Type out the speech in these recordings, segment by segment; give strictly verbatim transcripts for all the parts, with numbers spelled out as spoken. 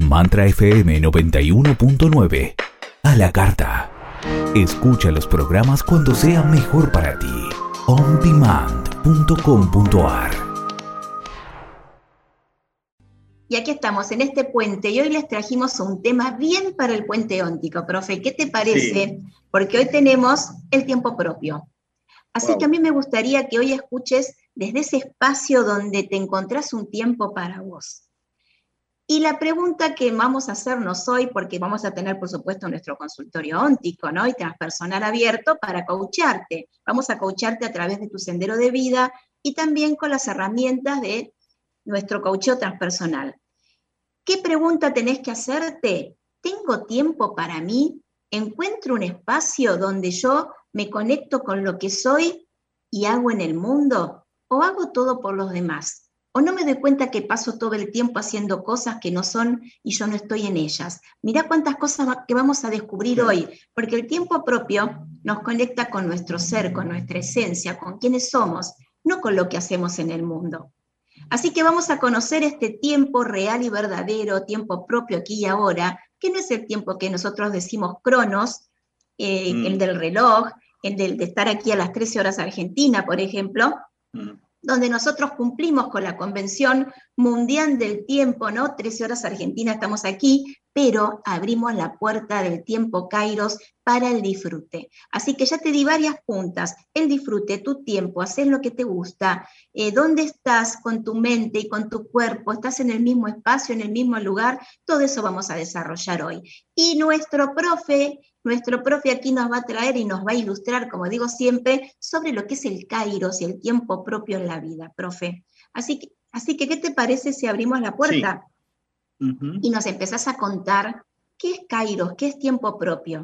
Mantra F M noventa y uno punto nueve. A la carta. Escucha los programas cuando sea mejor para ti. on demand punto com punto a r. Y aquí estamos en este puente y hoy les trajimos un tema bien para el puente óntico, profe. ¿Qué te parece? Sí. Porque hoy tenemos el tiempo propio. Así wow. que a mí me gustaría que hoy escuches desde ese espacio donde te encontrás un tiempo para vos. Y la pregunta que vamos a hacernos hoy, porque vamos a tener, por supuesto, nuestro consultorio óntico, ¿no? Y transpersonal abierto para coacharte. Vamos a coacharte a través de tu sendero de vida y también con las herramientas de nuestro coacheo transpersonal. ¿Qué pregunta tenés que hacerte? ¿Tengo tiempo para mí? ¿Encuentro un espacio donde yo me conecto con lo que soy y hago en el mundo? ¿O hago todo por los demás? ¿O no me doy cuenta que paso todo el tiempo haciendo cosas que no son y yo no estoy en ellas? Mirá cuántas cosas que vamos a descubrir hoy, porque el tiempo propio nos conecta con nuestro ser, con nuestra esencia, con quiénes somos, no con lo que hacemos en el mundo. Así que vamos a conocer este tiempo real y verdadero, tiempo propio aquí y ahora, que no es el tiempo que nosotros decimos cronos, eh, mm. el del reloj, el del, de estar aquí a las trece horas Argentina, por ejemplo, mm. donde nosotros cumplimos con la Convención Mundial del Tiempo, ¿no? trece horas Argentina, estamos aquí, pero abrimos la puerta del tiempo Kairos para el disfrute. Así que ya te di varias puntas, el disfrute, tu tiempo, hacer lo que te gusta, eh, dónde estás con tu mente y con tu cuerpo, estás en el mismo espacio, en el mismo lugar, todo eso vamos a desarrollar hoy. Y nuestro profe, nuestro profe aquí nos va a traer y nos va a ilustrar, como digo siempre, sobre lo que es el Kairos y el tiempo propio en la vida, profe. Así que, así que ¿qué te parece si abrimos la puerta? Sí. Uh-huh. Y nos empezás a contar qué es Kairos, qué es tiempo propio.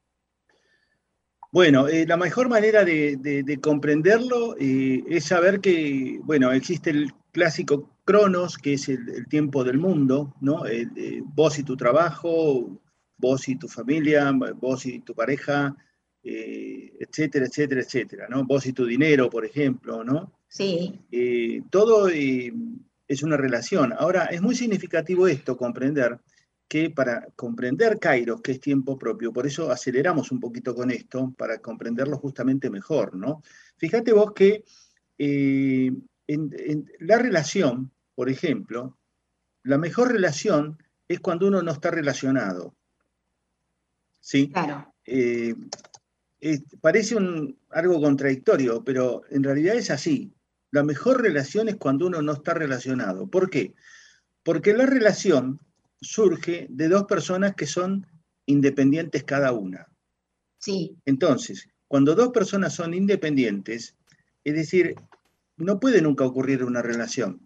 Bueno, eh, la mejor manera de, de, de comprenderlo eh, es saber que, bueno, existe el clásico Cronos, que es el, el tiempo del mundo, ¿no? El, eh, vos y tu trabajo, vos y tu familia, vos y tu pareja, eh, etcétera, etcétera, etcétera, ¿no? Vos y tu dinero, por ejemplo, ¿no? Sí. Eh, todo eh, es una relación. Ahora, es muy significativo esto, comprender que para comprender Kairos, que es tiempo propio, por eso aceleramos un poquito con esto, para comprenderlo justamente mejor, ¿no? Fíjate vos que eh, en, en la relación, por ejemplo, la mejor relación es cuando uno no está relacionado. ¿Sí? Claro. Eh, eh, parece un, algo contradictorio, pero en realidad es así. La mejor relación es cuando uno no está relacionado. ¿Por qué? Porque la relación surge de dos personas que son independientes cada una. Sí. Entonces, cuando dos personas son independientes, es decir, no puede nunca ocurrir una relación,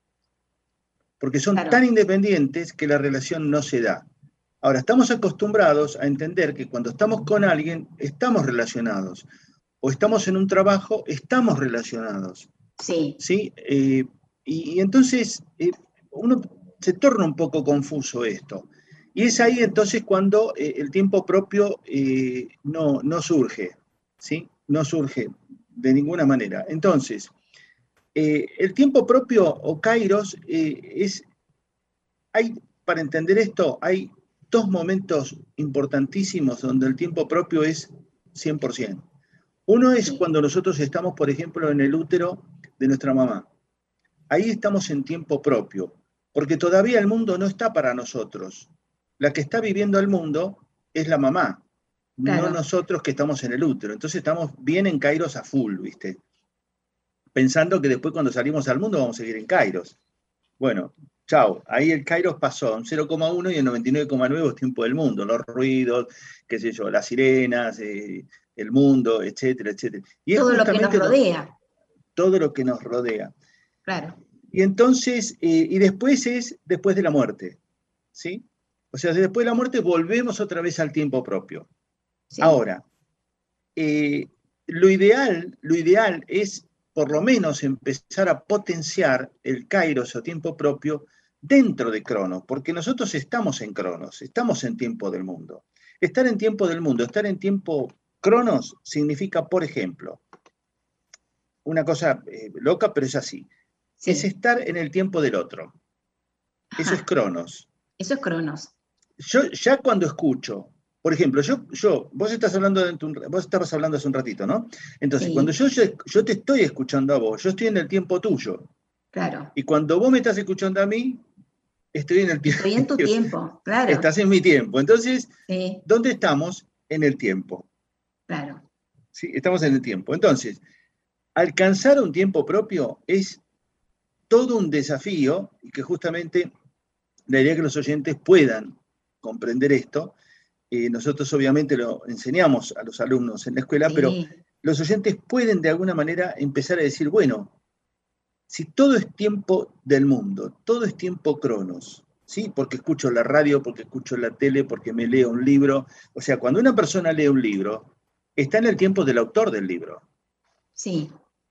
porque son claro. tan independientes que la relación no se da. Ahora, estamos acostumbrados a entender que cuando estamos con alguien, estamos relacionados, o estamos en un trabajo, estamos relacionados. Sí. ¿Sí? Eh, y, y entonces, eh, uno se torna un poco confuso esto. Y es ahí entonces cuando eh, el tiempo propio eh, no, no surge, ¿sí? No surge de ninguna manera. Entonces, eh, el tiempo propio o Kairos eh, es, hay, para entender esto, hay dos momentos importantísimos donde el tiempo propio es cien por ciento. Uno es cuando nosotros estamos, por ejemplo, en el útero de nuestra mamá. Ahí estamos en tiempo propio, porque todavía el mundo no está para nosotros. La que está viviendo el mundo es la mamá, claro. no nosotros que estamos en el útero. Entonces estamos bien en Kairos a full, ¿viste? Pensando que después cuando salimos al mundo vamos a seguir en Kairos. Bueno, chao, ahí el Kairos pasó en cero coma uno y el noventa y nueve coma nueve es tiempo del mundo, los ruidos, qué sé yo, las sirenas, eh, el mundo, etcétera, etcétera. Y todo es lo que nos rodea. Lo, todo lo que nos rodea. Claro. Y entonces, eh, y después es después de la muerte, ¿sí? O sea, después de la muerte volvemos otra vez al tiempo propio. Sí. Ahora, eh, lo ideal, lo ideal es por lo menos empezar a potenciar el Kairos o tiempo propio dentro de Cronos, porque nosotros estamos en Cronos, estamos en tiempo del mundo. Estar en tiempo del mundo, estar en tiempo Cronos significa, por ejemplo, una cosa eh, loca, pero es así. Sí. Es estar en el tiempo del otro. Ajá. Eso es Cronos. Eso es Cronos. Yo ya cuando escucho, por ejemplo, yo, yo vos estás hablando de tu, vos estabas hablando hace un ratito, ¿no? Entonces, Sí. cuando yo, yo te estoy escuchando a vos, yo estoy en el tiempo tuyo. Claro. Y cuando vos me estás escuchando a mí, estoy en el tiempo. Estoy en tu tiempo, claro. Estás en mi tiempo. Entonces, sí. ¿dónde estamos? En el tiempo. Claro. Sí, estamos en el tiempo. Entonces, alcanzar un tiempo propio es todo un desafío y que justamente la idea es que los oyentes puedan comprender esto. Eh, nosotros obviamente lo enseñamos a los alumnos en la escuela, sí. Pero los oyentes pueden de alguna manera empezar a decir, bueno, si todo es tiempo del mundo, todo es tiempo Cronos, ¿sí? Porque escucho la radio, porque escucho la tele, porque me leo un libro. O sea, cuando una persona lee un libro, está en el tiempo del autor del libro. Sí.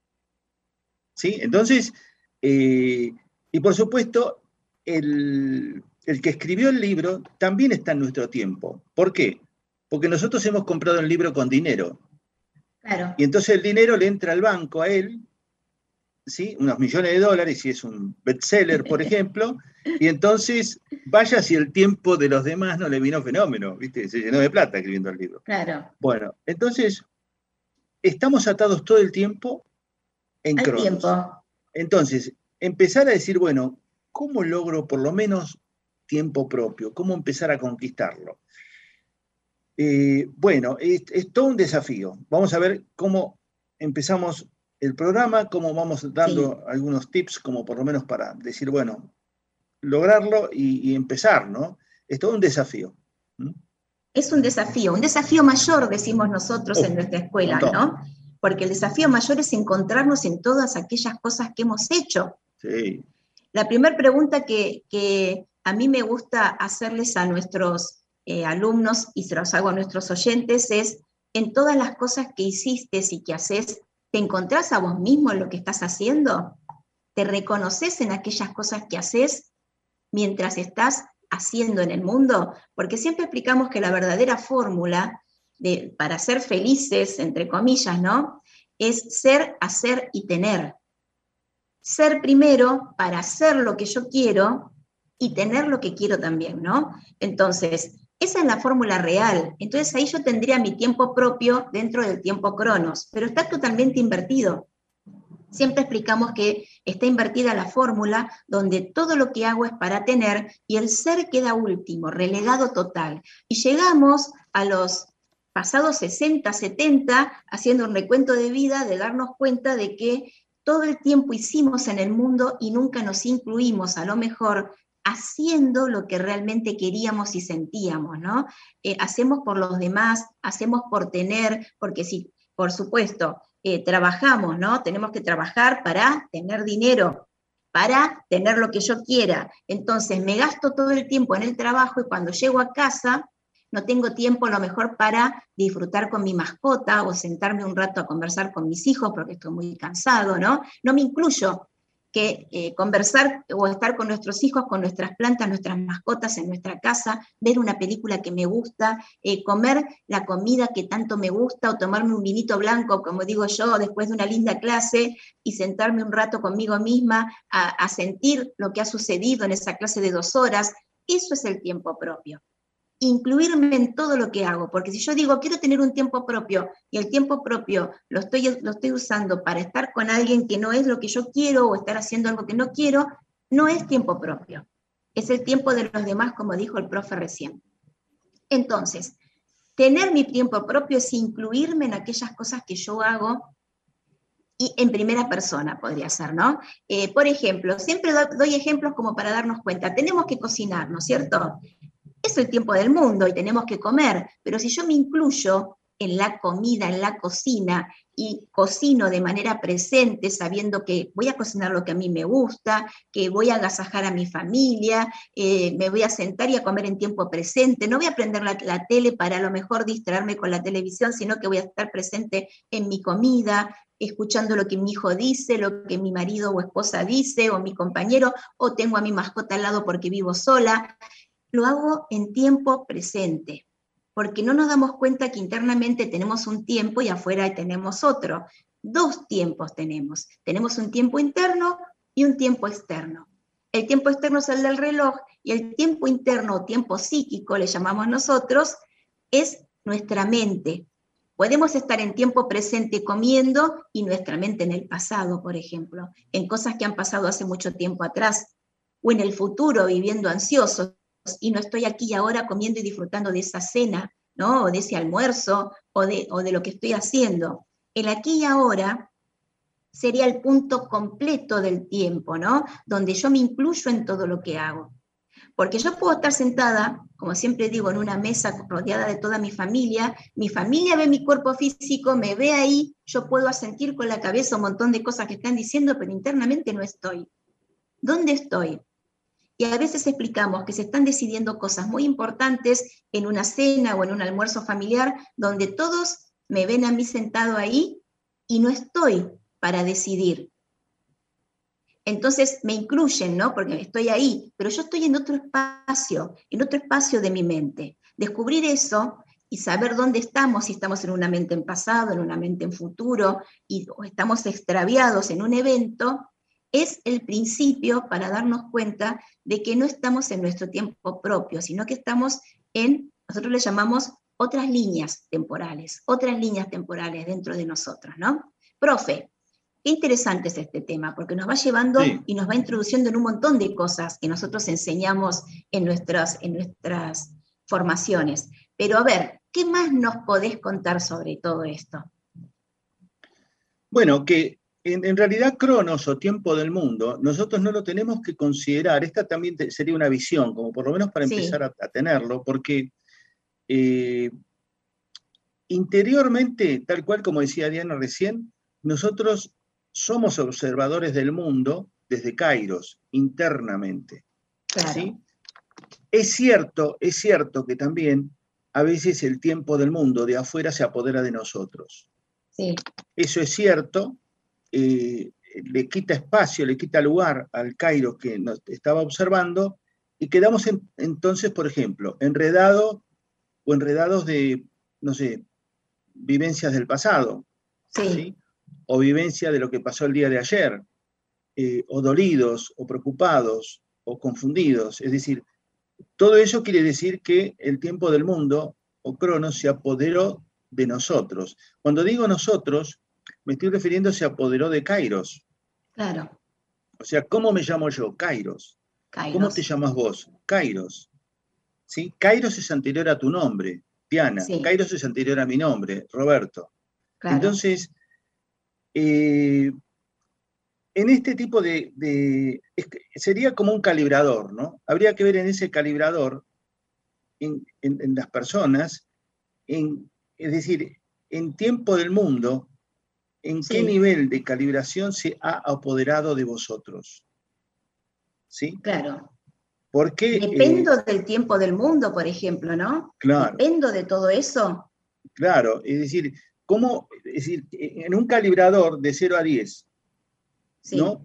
¿Sí? Entonces, eh, y por supuesto, el, el que escribió el libro también está en nuestro tiempo. ¿Por qué? Porque nosotros hemos comprado el libro con dinero. Claro. Y entonces el dinero le entra al banco a él, ¿sí? Unos millones de dólares, si es un bestseller, por ejemplo, y entonces vaya si el tiempo de los demás no le vino fenómeno, ¿viste? Se llenó de plata escribiendo el libro. Claro. Bueno, entonces, estamos atados todo el tiempo en Al Cronos. tiempo. Entonces, empezar a decir, bueno, ¿cómo logro por lo menos tiempo propio? ¿Cómo empezar a conquistarlo? Eh, bueno, es, es todo un desafío. Vamos a ver cómo empezamos el programa, cómo vamos dando sí. algunos tips, como por lo menos para decir, bueno, lograrlo y, y empezar, ¿no? Es todo un desafío. ¿Mm? Es un desafío, un desafío mayor, decimos nosotros oh, en nuestra escuela, ¿no? Porque el desafío mayor es encontrarnos en todas aquellas cosas que hemos hecho. Sí. La primera pregunta que, que a mí me gusta hacerles a nuestros eh, alumnos, y se los hago a nuestros oyentes, es, en todas las cosas que hiciste y que haces, ¿te encontrás a vos mismo en lo que estás haciendo? ¿Te reconoces en aquellas cosas que haces mientras estás haciendo en el mundo? Porque siempre explicamos que la verdadera fórmula de, para ser felices, entre comillas, ¿no? Es ser, hacer y tener. Ser primero para hacer lo que yo quiero y tener lo que quiero también, ¿no? Entonces, esa es la fórmula real. Entonces ahí yo tendría mi tiempo propio dentro del tiempo Cronos, pero está totalmente invertido. Siempre explicamos que está invertida la fórmula donde todo lo que hago es para tener y el ser queda último, relegado total. Y llegamos a los pasados sesenta, setenta, haciendo un recuento de vida, de darnos cuenta de que todo el tiempo hicimos en el mundo y nunca nos incluimos, a lo mejor, haciendo lo que realmente queríamos y sentíamos, ¿no? Eh, hacemos por los demás, hacemos por tener, porque si, por supuesto, eh, trabajamos, ¿no? Tenemos que trabajar para tener dinero, para tener lo que yo quiera. Entonces me gasto todo el tiempo en el trabajo y cuando llego a casa no tengo tiempo a lo mejor para disfrutar con mi mascota o sentarme un rato a conversar con mis hijos porque estoy muy cansado, ¿no? No me incluyo que eh, conversar o estar con nuestros hijos, con nuestras plantas, nuestras mascotas en nuestra casa, ver una película que me gusta, eh, comer la comida que tanto me gusta o tomarme un vinito blanco, como digo yo, después de una linda clase y sentarme un rato conmigo misma a, a sentir lo que ha sucedido en esa clase de dos horas. Eso es el tiempo propio. Incluirme en todo lo que hago, porque si yo digo quiero tener un tiempo propio y el tiempo propio lo estoy, lo estoy usando para estar con alguien que no es lo que yo quiero o estar haciendo algo que no quiero, no es tiempo propio, es el tiempo de los demás, como dijo el profe recién. Entonces, tener mi tiempo propio es incluirme en aquellas cosas que yo hago y en primera persona podría ser, ¿no? Eh, por ejemplo, siempre doy ejemplos como para darnos cuenta, tenemos que cocinar, ¿no es cierto? Es el tiempo del mundo y tenemos que comer, pero si yo me incluyo en la comida, en la cocina, y cocino de manera presente, sabiendo que voy a cocinar lo que a mí me gusta, que voy a agasajar a mi familia, eh, me voy a sentar y a comer en tiempo presente, no voy a prender la, la tele para a lo mejor distraerme con la televisión, sino que voy a estar presente en mi comida, escuchando lo que mi hijo dice, lo que mi marido o esposa dice, o mi compañero, o tengo a mi mascota al lado porque vivo sola. Lo hago en tiempo presente, porque no nos damos cuenta que internamente tenemos un tiempo y afuera tenemos otro. Dos tiempos tenemos. Tenemos un tiempo interno y un tiempo externo. el tiempo externo es el del reloj, y el tiempo interno, o tiempo psíquico, le llamamos nosotros, es nuestra mente. Podemos estar en tiempo presente comiendo y nuestra mente en el pasado, por ejemplo, en cosas que han pasado hace mucho tiempo atrás, o en el futuro viviendo ansiosos, y no estoy aquí y ahora comiendo y disfrutando de esa cena, ¿no? O de ese almuerzo, o de, o de lo que estoy haciendo. El aquí y ahora sería el punto completo del tiempo, ¿no? Donde yo me incluyo en todo lo que hago. Porque yo puedo estar sentada, como siempre digo, en una mesa rodeada de toda mi familia, mi familia ve mi cuerpo físico, me ve ahí, yo puedo asentir con la cabeza un montón de cosas que están diciendo, pero internamente no estoy. ¿Dónde estoy? Y a veces explicamos que se están decidiendo cosas muy importantes en una cena o en un almuerzo familiar, donde todos me ven a mí sentado ahí y no estoy para decidir. Entonces me incluyen, ¿no? Porque estoy ahí, pero yo estoy en otro espacio, en otro espacio de mi mente. Descubrir eso y saber dónde estamos, si estamos en una mente en pasado, en una mente en futuro, y, o estamos extraviados en un evento, es el principio para darnos cuenta de que no estamos en nuestro tiempo propio, sino que estamos en, nosotros le llamamos otras líneas temporales, otras líneas temporales dentro de nosotros, ¿no? Profe, qué interesante es este tema, porque nos va llevando sí. y nos va introduciendo en un montón de cosas que nosotros enseñamos en nuestras, en nuestras formaciones. Pero a ver, ¿qué más nos podés contar sobre todo esto? Bueno, que en, en realidad Cronos o tiempo del mundo, nosotros no lo tenemos que considerar, esta también te, sería una visión, como por lo menos para sí. empezar a, a tenerlo, porque eh, interiormente, tal cual como decía Diana recién, nosotros somos observadores del mundo desde Kairos, internamente. Claro. ¿Sí? Es cierto, es cierto que también a veces el tiempo del mundo de afuera se apodera de nosotros. Sí. Eso es cierto, eh, le quita espacio, le quita lugar al Kairos que nos estaba observando, y quedamos en, entonces, por ejemplo, enredados o enredados de, no sé, vivencias del pasado. Sí. ¿Sí? O vivencia de lo que pasó el día de ayer, eh, o dolidos, o preocupados, o confundidos. Es decir, todo eso quiere decir que el tiempo del mundo, o Cronos, se apoderó de nosotros. Cuando digo nosotros, me estoy refiriendo a se apoderó de Kairos. Claro. O sea, ¿cómo me llamo yo? Kairos. Kairos. ¿Cómo te llamas vos? Kairos. ¿Sí? Kairos es anterior a tu nombre, Diana. Sí. Kairos es anterior a mi nombre, Roberto. Claro. Entonces, Eh, en este tipo de, de es, sería como un calibrador, ¿no? Habría que ver en ese calibrador, en, en, en las personas, en, es decir, en tiempo del mundo, en sí. qué nivel de calibración se ha apoderado de vosotros. ¿Sí? Claro. Porque, Dependo eh, del tiempo del mundo, por ejemplo, ¿no? Claro. Dependo de todo eso. Claro, es decir, ¿cómo? Es decir, en un calibrador de cero a diez, sí. ¿no?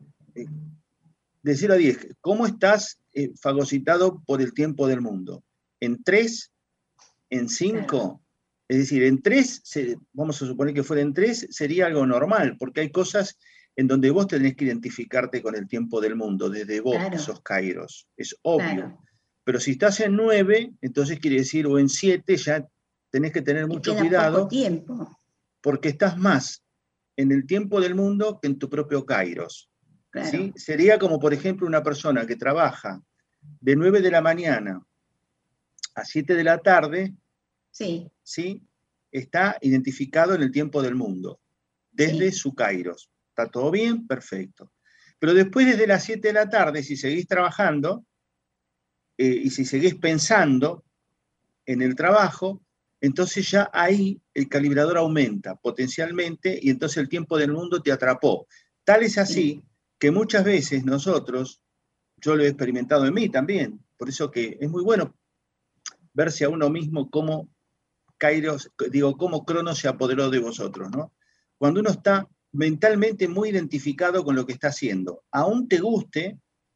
De cero a diez, ¿cómo estás eh, fagocitado por el tiempo del mundo? ¿En tres? ¿En cinco? Claro. Es decir, en tres, vamos a suponer que fuera en tres, sería algo normal, porque hay cosas en donde vos tenés que identificarte con el tiempo del mundo, desde vos, claro. que sos Kairos, es obvio. Claro. Pero si estás en nueve, entonces quiere decir, o en siete, ya tenés que tener mucho cuidado. Poco tiempo. Porque estás más en el tiempo del mundo que en tu propio Kairos. Claro. ¿Sí? Sería como, por ejemplo, una persona que trabaja de nueve de la mañana a siete de la tarde, sí. ¿sí? Está identificado en el tiempo del mundo, desde sí. su Kairos. ¿Está todo bien? Perfecto. Pero después, desde las siete de la tarde, si seguís trabajando, eh, y si seguís pensando en el trabajo, entonces ya ahí el calibrador aumenta potencialmente y entonces el tiempo del mundo te atrapó. Tal es así sí. que muchas veces nosotros, yo lo he experimentado en mí también, por eso que es muy bueno verse a uno mismo como Kairos, digo, como Cronos se apoderó de vosotros, ¿no? Cuando uno está mentalmente muy identificado con lo que está haciendo, aún te guste,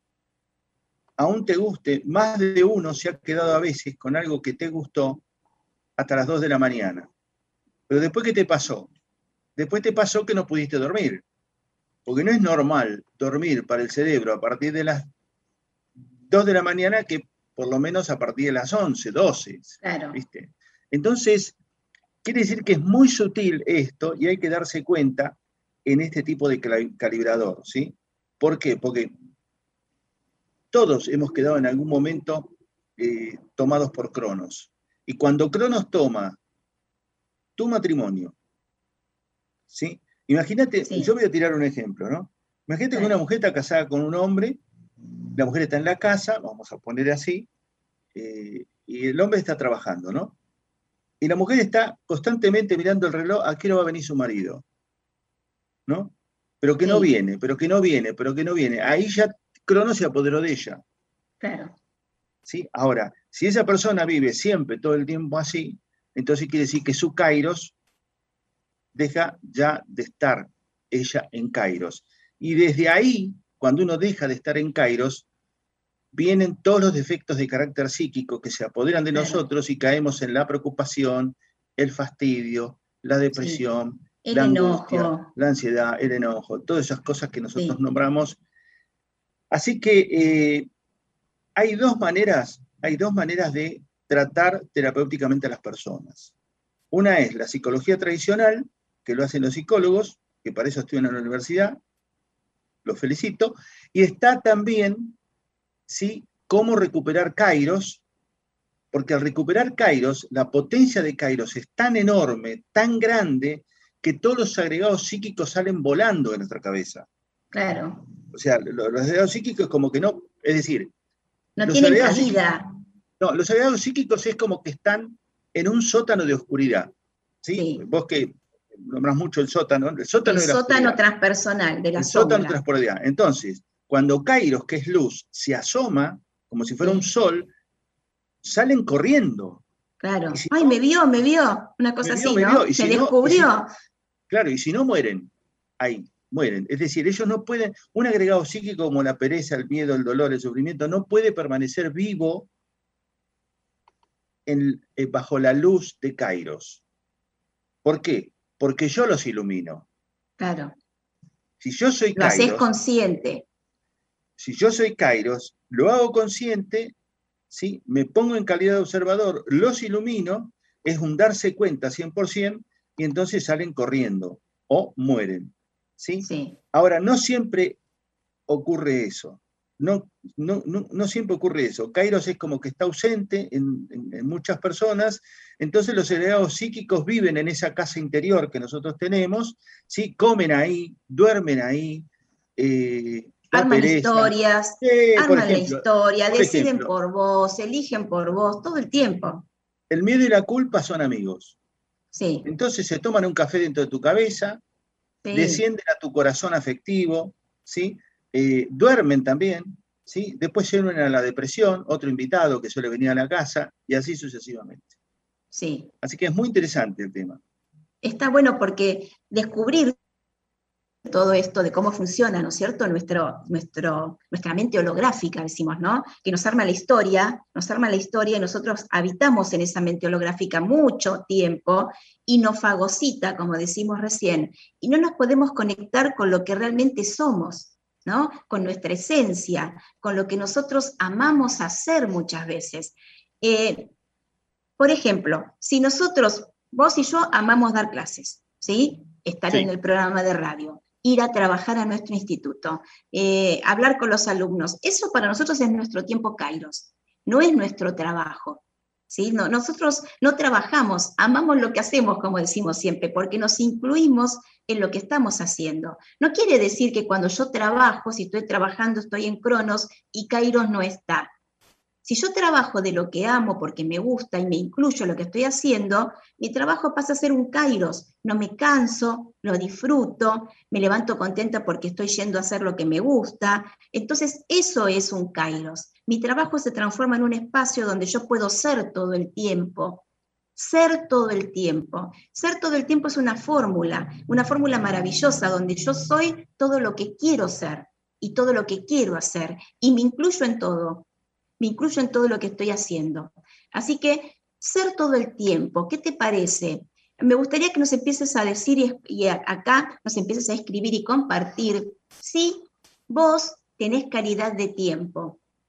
aún te guste, más de uno se ha quedado a veces con algo que te gustó hasta las dos de la mañana. Pero después, ¿qué te pasó? Después te pasó que no pudiste dormir. Porque no es normal dormir para el cerebro a partir de las dos de la mañana que por lo menos a partir de las once, doce. Claro. ¿Viste? Entonces, quiere decir que es muy sutil esto y hay que darse cuenta en este tipo de calibrador, ¿sí? ¿Por qué? Porque todos hemos quedado en algún momento eh, tomados por Cronos. Y cuando Cronos toma tu matrimonio, ¿sí? Imagínate, sí. Yo voy a tirar un ejemplo, ¿no? Imagínate sí. que una mujer está casada con un hombre, la mujer está en la casa, vamos a poner así, eh, y el hombre está trabajando, ¿no? Y la mujer está constantemente mirando el reloj a qué hora va a venir su marido, ¿no? Pero que sí. no viene, pero que no viene, pero que no viene. Ahí ya Cronos se apoderó de ella. Claro. ¿Sí? Ahora, si esa persona vive siempre, todo el tiempo así, entonces quiere decir que su Kairos deja ya de estar ella en Kairos. Y desde ahí, cuando uno deja de estar en Kairos, vienen todos los defectos de carácter psíquico que se apoderan de claro. nosotros y caemos en la preocupación, el fastidio, la depresión, sí. el la enojo. angustia, la ansiedad, el enojo, todas esas cosas que nosotros sí. nombramos. Así que eh, hay dos maneras, hay dos maneras de tratar terapéuticamente a las personas. Una es la psicología tradicional, que lo hacen los psicólogos, que para eso estudian en la universidad, los felicito, y está también, ¿sí?, cómo recuperar Kairos, porque al recuperar Kairos, la potencia de Kairos es tan enorme, tan grande, que todos los agregados psíquicos salen volando de nuestra cabeza. Claro. O sea, los, los agregados psíquicos como que no, es decir... No tienen cabida. No, los agregados psíquicos es como que están en un sótano de oscuridad. ¿Sí? Sí. Vos que nombrás mucho el sótano. El sótano, el de la sótano oscuridad. transpersonal, de la el sombra. Sótano transpersonal. Entonces, cuando Kairos, que es luz, se asoma, como si fuera sí. un sol, salen corriendo. Claro. Si Ay, no, me vio, me vio. Una cosa me vio, así, ¿no? Me, vio. Y se si descubrió. No, y si, claro, y si no mueren, ahí, mueren. Es decir, ellos no pueden, un agregado psíquico como la pereza, el miedo, el dolor, el sufrimiento, no puede permanecer vivo en, eh, bajo la luz de Kairos. ¿Por qué? Porque yo los ilumino. Claro. Si yo soy lo Kairos... Lo haces consciente. Si yo soy Kairos, lo hago consciente, ¿sí? Me pongo en calidad de observador, los ilumino, es un darse cuenta cien por ciento, y entonces salen corriendo o mueren. ¿Sí? Sí. Ahora, no siempre ocurre eso. No, no, no, no siempre ocurre eso. Kairos es como que está ausente en, en, en muchas personas, entonces los agregados psíquicos viven en esa casa interior que nosotros tenemos, ¿sí? Comen ahí, duermen ahí, eh, arman pereza. historias, eh, arman ejemplo, la historia, por deciden ejemplo, por vos, eligen por vos, todo el tiempo. El miedo y la culpa son amigos. Sí. Entonces se toman un café dentro de tu cabeza, sí. descienden a tu corazón afectivo, ¿sí? Eh, duermen también, ¿sí? Después llegan a la depresión, otro invitado que suele venir a la casa, y así sucesivamente. Sí. Así que es muy interesante el tema. Está bueno porque descubrir todo esto de cómo funciona, ¿no es cierto?, Nuestro, nuestro, nuestra mente holográfica, decimos, ¿no?, que nos arma la historia, nos arma la historia y nosotros habitamos en esa mente holográfica mucho tiempo y nos fagocita, como decimos recién, y no nos podemos conectar con lo que realmente somos, ¿no?, con nuestra esencia, con lo que nosotros amamos hacer muchas veces. Eh, por ejemplo, si nosotros, vos y yo amamos dar clases, ¿sí?, estar sí. en el programa de radio, ir a trabajar a nuestro instituto, eh, hablar con los alumnos, eso para nosotros es nuestro tiempo Kairos, no es nuestro trabajo, ¿sí? No, nosotros no trabajamos, amamos lo que hacemos, como decimos siempre, porque nos incluimos en lo que estamos haciendo. No quiere decir que cuando yo trabajo, si estoy trabajando, estoy en Cronos y Kairos no está. Si yo trabajo de lo que amo porque me gusta y me incluyo en lo que estoy haciendo, mi trabajo pasa a ser un Kairos. No me canso, lo disfruto, me levanto contenta porque estoy yendo a hacer lo que me gusta. Entonces, eso es un Kairos. Mi trabajo se transforma en un espacio donde yo puedo ser todo el tiempo. Ser todo el tiempo. Ser todo el tiempo es una fórmula, una fórmula maravillosa donde yo soy todo lo que quiero ser y todo lo que quiero hacer. Y me incluyo en todo. Me incluyo en todo lo que estoy haciendo. Así que, ser todo el tiempo, ¿qué te parece? Me gustaría que nos empieces a decir, y, y acá nos empieces a escribir y compartir, si vos tenés calidad de tiempo.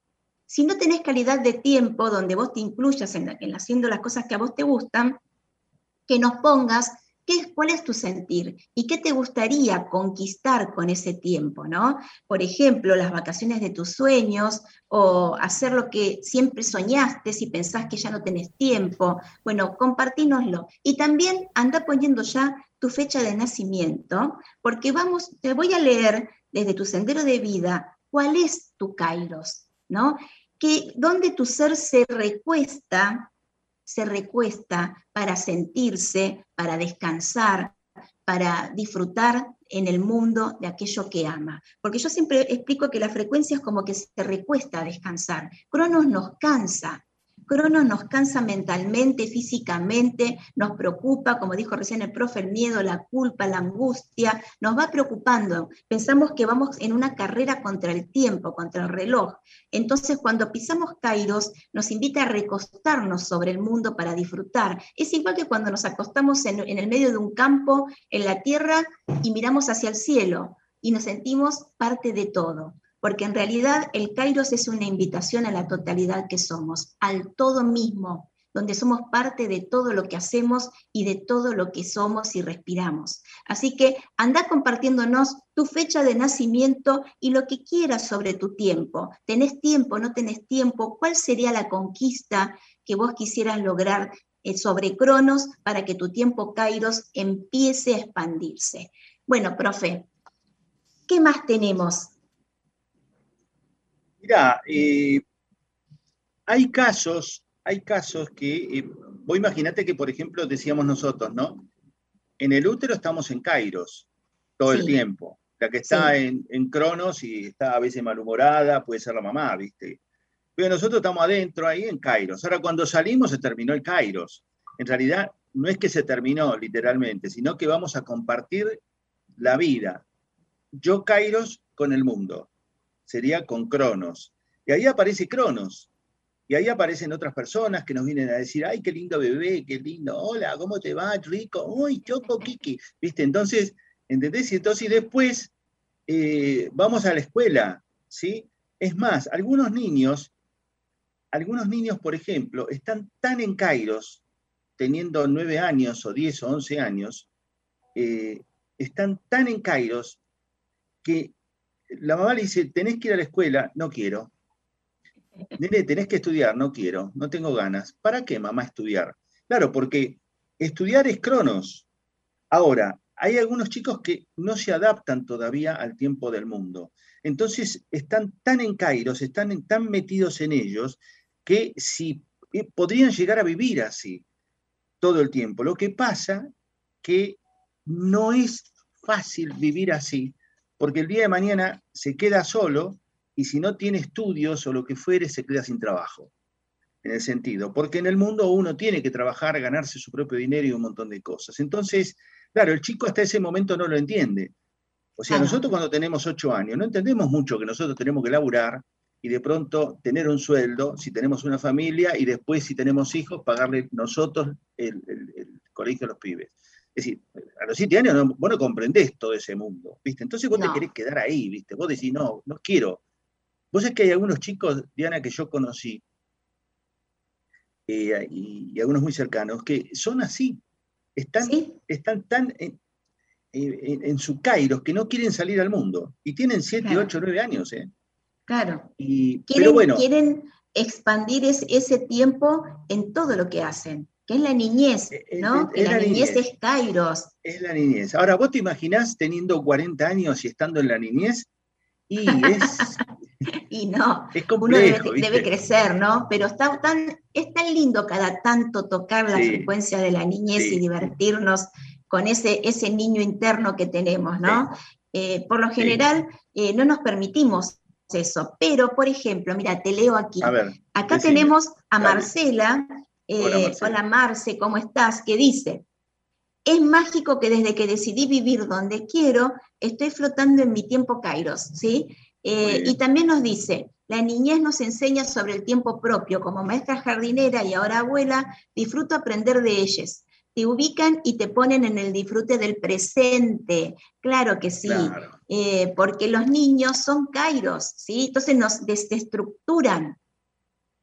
Si no tenés calidad de tiempo donde vos te incluyas en, en haciendo las cosas que a vos te gustan, que nos pongas qué, cuál es tu sentir y qué te gustaría conquistar con ese tiempo, ¿no? Por ejemplo, las vacaciones de tus sueños o hacer lo que siempre soñaste si pensás que ya no tenés tiempo. Bueno, compartínoslo. Y también anda poniendo ya tu fecha de nacimiento, porque vamos, te voy a leer desde tu sendero de vida cuál es tu Kairos, ¿no? Que donde tu ser se recuesta, se recuesta para sentirse, para descansar, para disfrutar en el mundo de aquello que ama. Porque yo siempre explico que la frecuencia es como que se recuesta a descansar. Cronos nos cansa. Cronos nos cansa mentalmente, físicamente, nos preocupa, como dijo recién el profe, el miedo, la culpa, la angustia, nos va preocupando. Pensamos que vamos en una carrera contra el tiempo, contra el reloj. Entonces, cuando pisamos Kairos, nos invita a recostarnos sobre el mundo para disfrutar. Es igual que cuando nos acostamos en, en el medio de un campo, en la tierra, y miramos hacia el cielo, y nos sentimos parte de todo. Porque en realidad el Kairos es una invitación a la totalidad que somos, al todo mismo, donde somos parte de todo lo que hacemos y de todo lo que somos y respiramos. Así que anda compartiéndonos tu fecha de nacimiento y lo que quieras sobre tu tiempo. ¿Tenés tiempo? ¿No tenés tiempo? ¿Cuál sería la conquista que vos quisieras lograr sobre Cronos para que tu tiempo Kairos empiece a expandirse? Bueno, profe, ¿qué más tenemos? Mirá, eh, hay casos, hay casos que, eh, vos imaginate que, por ejemplo, decíamos nosotros, ¿no? En el útero estamos en Kairos todo sí. el tiempo. La que está sí. en, en Cronos y está a veces malhumorada, puede ser la mamá, ¿viste? Pero nosotros estamos adentro ahí en Kairos. Ahora, cuando salimos se terminó el Kairos. En realidad, no es que se terminó literalmente, sino que vamos a compartir la vida. Yo Kairos con el mundo. Sería con Cronos. Y ahí aparece Cronos. Y ahí aparecen otras personas que nos vienen a decir, ay, qué lindo bebé, qué lindo, hola, ¿cómo te va, rico? Uy, choco, Kiki. ¿Viste? Entonces, ¿entendés? Y entonces después eh, vamos a la escuela, ¿sí? Es más, algunos niños, algunos niños, por ejemplo, están tan en Kairos, teniendo nueve años o diez o once años, eh, están tan en Kairos que la mamá le dice, tenés que ir a la escuela, no quiero. Nene, tenés que estudiar, no quiero, no tengo ganas. ¿Para qué, mamá, estudiar? Claro, porque estudiar es Cronos. Ahora, hay algunos chicos que no se adaptan todavía al tiempo del mundo. Entonces, están tan en Kairos, están en, tan metidos en ellos, que si, eh, podrían llegar a vivir así todo el tiempo. Lo que pasa que no es fácil vivir así, porque el día de mañana se queda solo y si no tiene estudios o lo que fuere, se queda sin trabajo, en el sentido, porque en el mundo uno tiene que trabajar, ganarse su propio dinero y un montón de cosas. Entonces, claro, el chico hasta ese momento no lo entiende. O sea, Ajá. nosotros cuando tenemos ocho años, no entendemos mucho que nosotros tenemos que laburar y de pronto tener un sueldo, si tenemos una familia, y después si tenemos hijos, pagarle nosotros el, el, el colegio a los pibes. Es decir, a los siete años no, vos no comprendés todo ese mundo, ¿viste? Entonces vos no. te querés quedar ahí, ¿viste? Vos decís, no, no quiero. Vos sabés que hay algunos chicos, Diana, que yo conocí, eh, y, y algunos muy cercanos, que son así. Están, ¿Sí? están tan en, en, en su Kairos que no quieren salir al mundo. Y tienen siete, claro. ocho, nueve años, ¿eh? Claro. Y, quieren, pero bueno, quieren expandir ese, ese tiempo en todo lo que hacen. Que es la niñez, ¿no? Es, es, es la, la niñez, niñez es Kairos. Es la niñez. Ahora, ¿vos te imaginás teniendo cuarenta años y estando en la niñez? Y es... y no, es complejo, uno debe, debe crecer, ¿no? Pero está tan, es tan lindo cada tanto tocar la sí, frecuencia de la niñez sí, y divertirnos sí. con ese, ese niño interno que tenemos, ¿no? Sí. Eh, por lo general, sí. eh, no nos permitimos eso. Pero, por ejemplo, mira, te leo aquí. A ver, Acá decime. Tenemos a Marcela... Eh, hola, Marce. hola Marce, ¿cómo estás? Que dice, es mágico que desde que decidí vivir donde quiero, estoy flotando en mi tiempo Kairos, ¿sí? Eh, y también nos dice, la niñez nos enseña sobre el tiempo propio, como maestra jardinera y ahora abuela, disfruto aprender de ellas. Te ubican y te ponen en el disfrute del presente, claro que sí, claro. Eh, porque los niños son Kairos, ¿sí? Entonces nos desestructuran.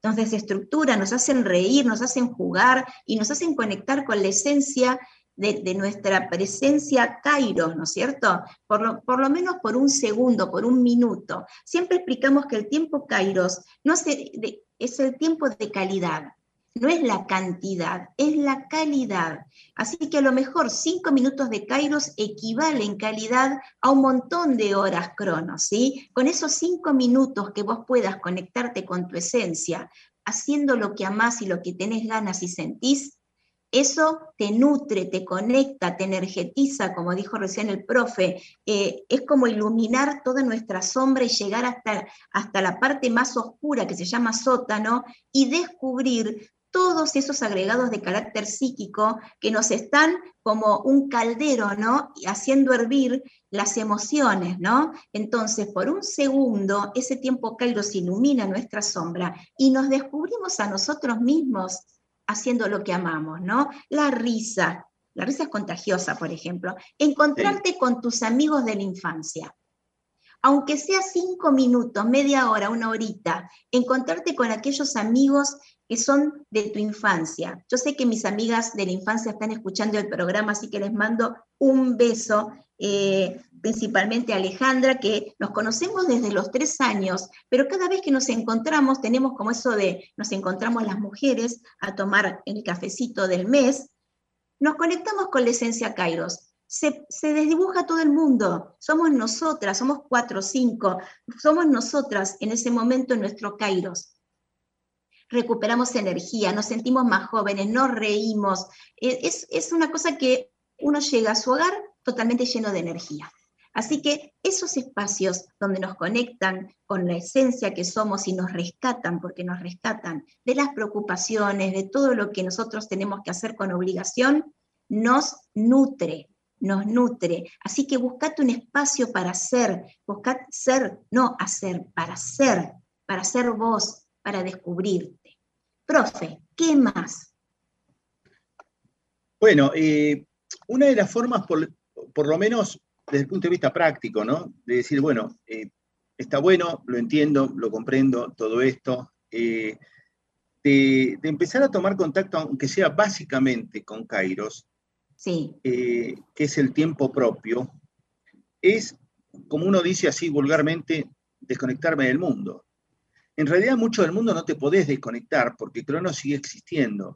nos desestructuran, nos hacen reír, nos hacen jugar y nos hacen conectar con la esencia de, de nuestra presencia Kairos, ¿no es cierto? Por lo, por lo menos por un segundo, por un minuto. Siempre explicamos que el tiempo Kairos no se, de, es el tiempo de calidad. No es la cantidad, es la calidad. Así que a lo mejor cinco minutos de Kairos equivale en calidad a un montón de horas cronos, ¿sí? Con esos cinco minutos que vos puedas conectarte con tu esencia, haciendo lo que amás y lo que tenés ganas y sentís, eso te nutre, te conecta, te energetiza, como dijo recién el profe, eh, es como iluminar toda nuestra sombra y llegar hasta, hasta la parte más oscura que se llama sótano y descubrir todos esos agregados de carácter psíquico que nos están como un caldero, ¿no? Haciendo hervir las emociones, ¿no? Entonces, por un segundo, ese tiempo Kairos ilumina nuestra sombra y nos descubrimos a nosotros mismos haciendo lo que amamos, ¿no? La risa, la risa es contagiosa, por ejemplo. Encontrarte sí. con tus amigos de la infancia. Aunque sea cinco minutos, media hora, una horita, encontrarte con aquellos amigos que son de tu infancia. Yo sé que mis amigas de la infancia están escuchando el programa, así que les mando un beso, eh, principalmente a Alejandra, que nos conocemos desde los tres años, pero cada vez que nos encontramos, tenemos como eso de, nos encontramos las mujeres a tomar el cafecito del mes, nos conectamos con la esencia Kairos. Se, se desdibuja todo el mundo, somos nosotras, somos cuatro o cinco, somos nosotras en ese momento en nuestro Kairos. Recuperamos energía, nos sentimos más jóvenes, nos reímos, es, es una cosa que uno llega a su hogar totalmente lleno de energía. Así que esos espacios donde nos conectan con la esencia que somos y nos rescatan, porque nos rescatan de las preocupaciones, de todo lo que nosotros tenemos que hacer con obligación, nos nutre. nos nutre. Así que buscate un espacio para ser, buscad ser, no hacer, para ser, para ser vos, para descubrirte. Profe, ¿qué más? Bueno, eh, una de las formas, por, por lo menos desde el punto de vista práctico, ¿no? De decir, bueno, eh, está bueno, lo entiendo, lo comprendo, todo esto, eh, de, de empezar a tomar contacto, aunque sea básicamente con Kairos, sí. eh, que es el tiempo propio, es, como uno dice así vulgarmente, desconectarme del mundo. En realidad mucho del mundo no te podés desconectar porque Cronos sigue existiendo.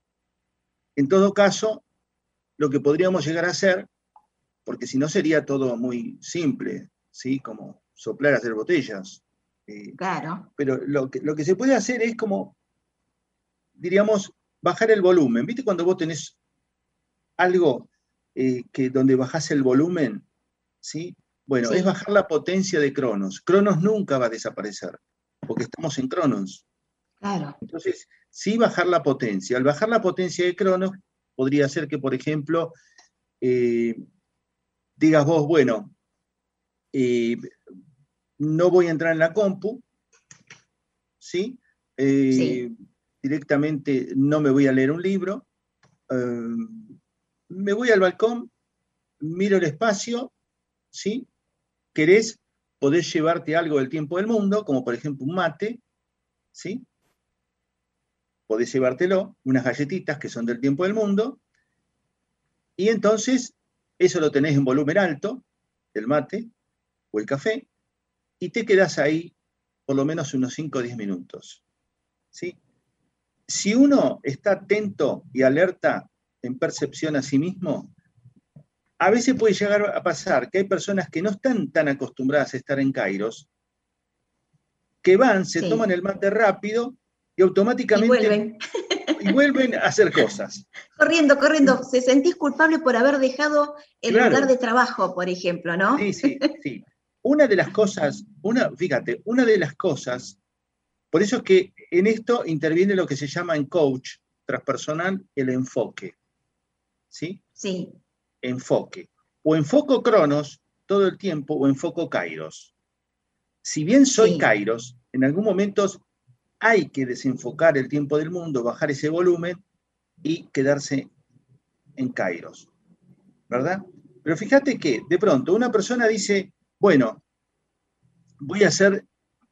En todo caso, lo que podríamos llegar a hacer, porque si no sería todo muy simple, ¿sí? Como soplar, hacer botellas. Eh, claro. Pero lo que, lo que se puede hacer es como, diríamos, bajar el volumen. ¿Viste cuando vos tenés algo eh, que donde bajás el volumen? ¿Sí? Bueno, sí. Es bajar la potencia de Cronos. Cronos nunca va a desaparecer, porque estamos en Cronos. Claro. Entonces, sí bajar la potencia. Al bajar la potencia de Cronos, podría ser que, por ejemplo, eh, digas vos, bueno, eh, no voy a entrar en la compu, ¿sí? Eh, sí. Directamente no me voy a leer un libro, eh, me voy al balcón, miro el espacio, ¿sí? Querés, podés llevarte algo del tiempo del mundo, como por ejemplo un mate, ¿sí? Podés llevártelo, unas galletitas que son del tiempo del mundo, y entonces eso lo tenés en volumen alto, el mate o el café, y te quedás ahí por lo menos unos cinco o diez minutos, ¿sí? Si uno está atento y alerta en percepción a sí mismo, a veces puede llegar a pasar que hay personas que no están tan acostumbradas a estar en Kairos, que van, se sí. toman el mate rápido y automáticamente... Y vuelven. Y vuelven a hacer cosas. Corriendo, corriendo. Se sentís culpable por haber dejado el claro. lugar de trabajo, por ejemplo, ¿no? Sí, sí, sí. Una de las cosas, una, fíjate, una de las cosas, por eso es que en esto interviene lo que se llama en coach transpersonal el enfoque. ¿Sí? Sí. Enfoque. O enfoco Cronos todo el tiempo o enfoco Kairos. Si bien soy sí. Kairos, en algún momento hay que desenfocar el tiempo del mundo, bajar ese volumen y quedarse en Kairos, ¿verdad? Pero fíjate que de pronto una persona dice, bueno, voy a hacer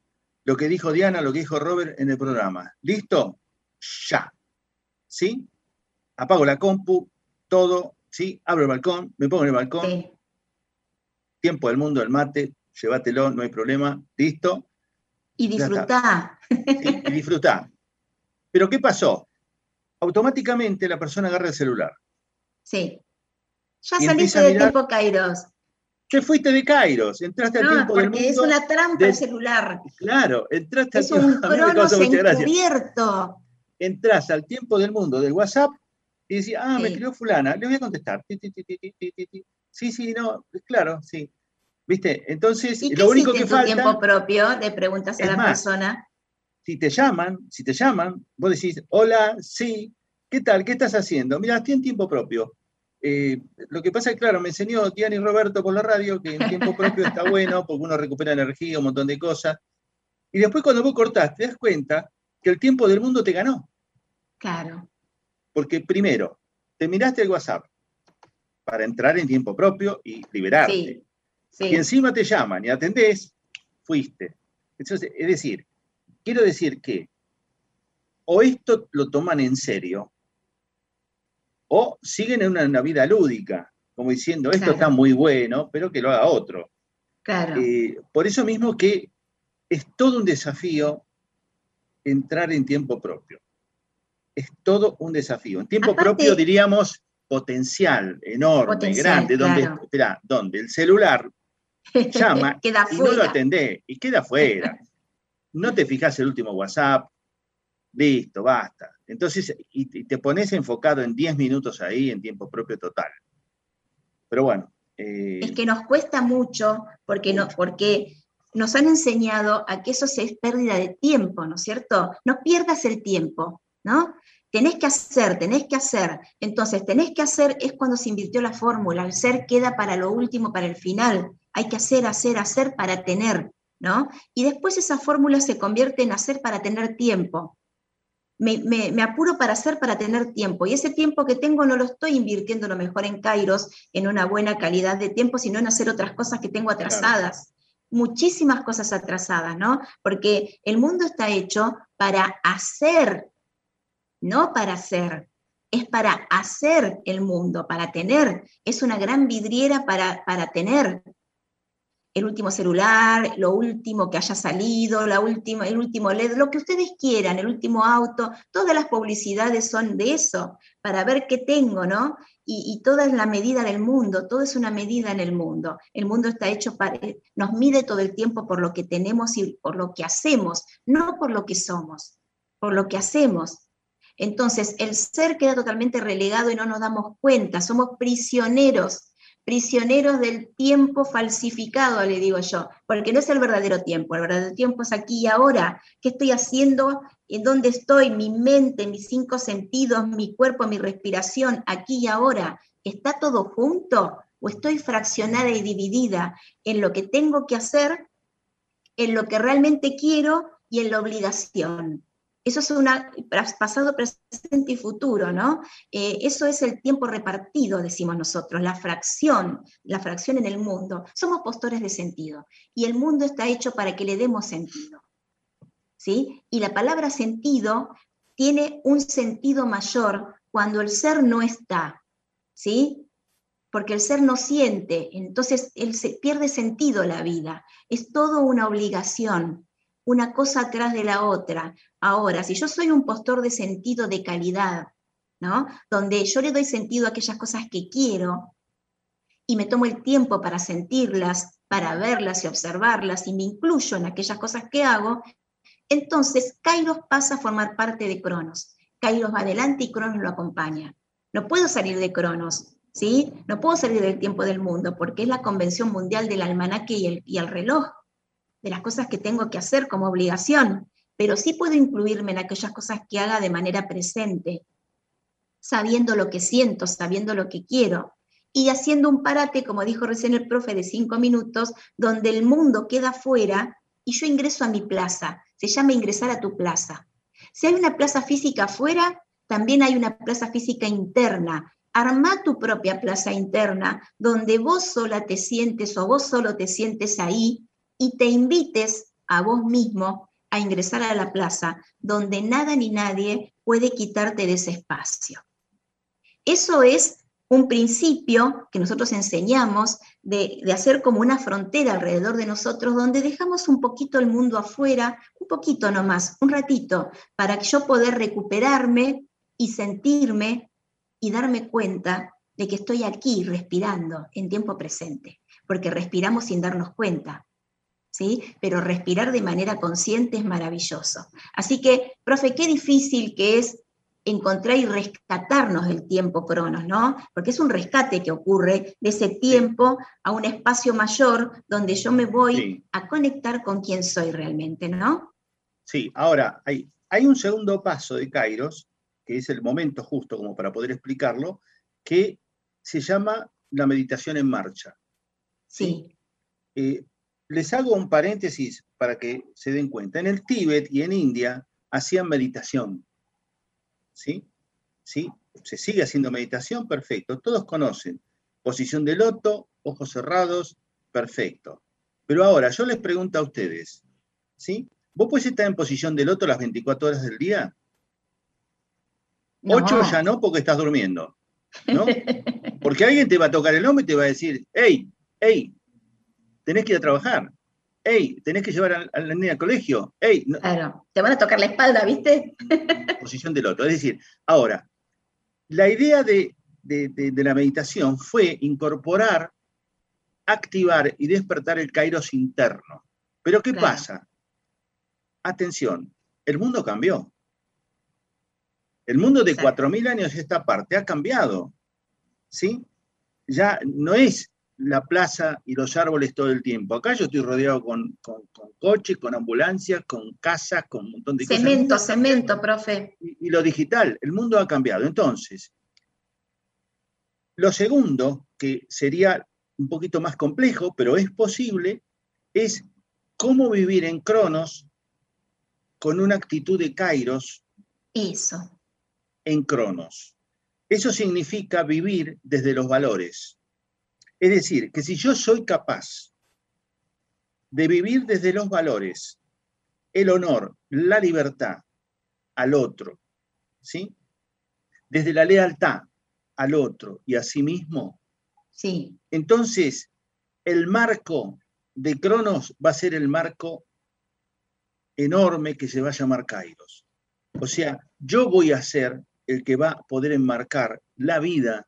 lo que dijo Diana, lo que dijo Robert en el programa. ¿Listo? Ya. ¿Sí? Apago la compu, todo, ¿sí? Abro el balcón, me pongo en el balcón. Sí. Tiempo del mundo, el mate, llévatelo, no hay problema. ¿Listo? Y disfrutá. Sí, y disfrutá. Pero ¿qué pasó? Automáticamente la persona agarra el celular. Sí. Ya saliste del tiempo Kairos. Te fuiste de Kairos, entraste no, al tiempo del mundo. Porque es una trampa de, el celular. Claro, entraste es al tiempo. Es un cronos encubierto. Entras al tiempo del mundo del WhatsApp y decís, ah, sí. me escribió fulana, le voy a contestar. Sí, sí, no, claro, sí. ¿Viste? Entonces, ¿Y lo único que en tu falta. Tiempo propio, le preguntas a la más, persona. Si te llaman, si te llaman, vos decís, hola, sí, ¿qué tal? ¿Qué estás haciendo? Mira, estoy en tiempo propio. Eh, lo que pasa es que, claro, me enseñó Diana y Roberto por la radio que en tiempo propio está bueno porque uno recupera energía, un montón de cosas. Y después cuando vos cortás, te das cuenta que el tiempo del mundo te ganó. Claro. Porque primero, te miraste el WhatsApp para entrar en tiempo propio y liberarte. Sí, sí. Y encima te llaman y atendés, fuiste. Entonces, es decir, quiero decir que o esto lo toman en serio, o siguen en una, una vida lúdica, como diciendo, esto claro. está muy bueno, pero que lo haga otro. Claro. Eh, por eso mismo que es todo un desafío entrar en tiempo propio. Es todo un desafío. En tiempo Aparte, propio diríamos potencial, enorme, potencial, grande, donde, claro. espera, donde el celular llama queda y fuera. no lo atendés, y queda fuera. No te fijas el último WhatsApp, listo, basta. Entonces, y, y te pones enfocado en diez minutos ahí, en tiempo propio total. Pero bueno. Eh, es que nos cuesta mucho, porque, mucho. No, porque nos han enseñado a que eso es pérdida de tiempo, ¿no es cierto? No pierdas el tiempo, ¿no? Tenés que hacer, tenés que hacer. Entonces, tenés que hacer es cuando se invirtió la fórmula, el ser queda para lo último, para el final. Hay que hacer, hacer, hacer para tener, ¿no? Y después esa fórmula se convierte en hacer para tener tiempo. Me, me, me apuro para hacer para tener tiempo, y ese tiempo que tengo no lo estoy invirtiendo lo mejor en Kairos, en una buena calidad de tiempo, sino en hacer otras cosas que tengo atrasadas. Claro. Muchísimas cosas atrasadas, ¿no? Porque el mundo está hecho para hacer, no para hacer. Es para hacer el mundo, para tener. Es una gran vidriera para, para tener. El último celular, lo último que haya salido, la última, el último L E D, lo que ustedes quieran, el último auto, todas las publicidades son de eso, para ver qué tengo, ¿no? Y, y toda es la medida del mundo, todo es una medida en el mundo. El mundo está hecho para, nos mide todo el tiempo por lo que tenemos y por lo que hacemos, no por lo que somos, por lo que hacemos. Entonces, el ser queda totalmente relegado y no nos damos cuenta, somos prisioneros, prisioneros del tiempo falsificado, le digo yo, porque no es el verdadero tiempo, el verdadero tiempo es aquí y ahora. ¿Qué estoy haciendo? ¿En dónde estoy? Mi mente, mis cinco sentidos, mi cuerpo, mi respiración, aquí y ahora. ¿Está todo junto? ¿O estoy fraccionada y dividida en lo que tengo que hacer, en lo que realmente quiero y en la obligación? Eso es una, pasado, presente y futuro, ¿no? Eh, eso es el tiempo repartido, decimos nosotros, la fracción, la fracción en el mundo. Somos postores de sentido, y el mundo está hecho para que le demos sentido, ¿sí? Y la palabra sentido tiene un sentido mayor cuando el ser no está, ¿sí? Porque el ser no siente, entonces él se pierde sentido la vida. Es todo una obligación, una cosa atrás de la otra. Ahora, si yo soy un postor de sentido de calidad, ¿no? Donde yo le doy sentido a aquellas cosas que quiero y me tomo el tiempo para sentirlas, para verlas y observarlas, y me incluyo en aquellas cosas que hago, entonces Kairos pasa a formar parte de Cronos. Kairos va adelante y Cronos lo acompaña. No puedo salir de Cronos, ¿sí? No puedo salir del tiempo del mundo, porque es la convención mundial del almanaque y el, y el reloj, de las cosas que tengo que hacer como obligación, pero sí puedo incluirme en aquellas cosas que haga de manera presente, sabiendo lo que siento, sabiendo lo que quiero, y haciendo un parate, como dijo recién el profe, de cinco minutos, donde el mundo queda fuera y yo ingreso a mi plaza. Se llama ingresar a tu plaza. Si hay una plaza física afuera, también hay una plaza física interna. Armá tu propia plaza interna, donde vos sola te sientes o vos solo te sientes ahí, y te invites a vos mismo a ingresar a la plaza, donde nada ni nadie puede quitarte de ese espacio. Eso es un principio que nosotros enseñamos de, de hacer como una frontera alrededor de nosotros, donde dejamos un poquito el mundo afuera, un poquito nomás, un ratito, para que yo poder recuperarme y sentirme y darme cuenta de que estoy aquí respirando en tiempo presente, porque respiramos sin darnos cuenta, ¿sí? Pero respirar de manera consciente es maravilloso. Así que, profe, qué difícil que es encontrar y rescatarnos del tiempo cronos, ¿no? Porque es un rescate que ocurre de ese tiempo sí. a un espacio mayor donde yo me voy sí. a conectar con quién soy realmente, ¿no? Sí, ahora, hay, hay un segundo paso de Kairos, que es el momento justo como para poder explicarlo, que se llama la meditación en marcha. Sí. ¿sí? Eh, les hago un paréntesis para que se den cuenta. En el Tíbet y en India hacían meditación. ¿Sí? ¿Sí? Se sigue haciendo meditación, perfecto. Todos conocen. Posición de loto, ojos cerrados, perfecto. Pero ahora, yo les pregunto a ustedes, ¿sí? ¿Vos podés estar en posición de loto las veinticuatro horas del día? No. Ocho ya no, porque estás durmiendo, ¿no? Porque alguien te va a tocar el hombro y te va a decir, hey, hey, tenés que ir a trabajar. Hey, tenés que llevar a, a la niña al colegio. Hey, no. Claro, te van a tocar la espalda, ¿viste? Posición del otro. Es decir, ahora, la idea de, de, de, de la meditación fue incorporar, activar y despertar el Kairos interno. Pero ¿qué claro. pasa? Atención, el mundo cambió. El mundo de cuatro mil años esta parte ha cambiado. ¿Sí? Ya no es la plaza y los árboles todo el tiempo. Acá yo estoy rodeado con, con, con coches, con ambulancias, con casas, con un montón de cemento, cosas. Cemento, cemento, profe. Y, y lo digital, el mundo ha cambiado. Entonces, lo segundo, que sería un poquito más complejo, pero es posible, es cómo vivir en Cronos con una actitud de Kairos. Eso. En Cronos. Eso significa vivir desde los valores. Es decir, que si yo soy capaz de vivir desde los valores, el honor, la libertad al otro, ¿sí? Desde la lealtad al otro y a sí mismo, sí. Entonces el marco de Cronos va a ser el marco enorme que se va a llamar Kairos. O sea, yo voy a ser el que va a poder enmarcar la vida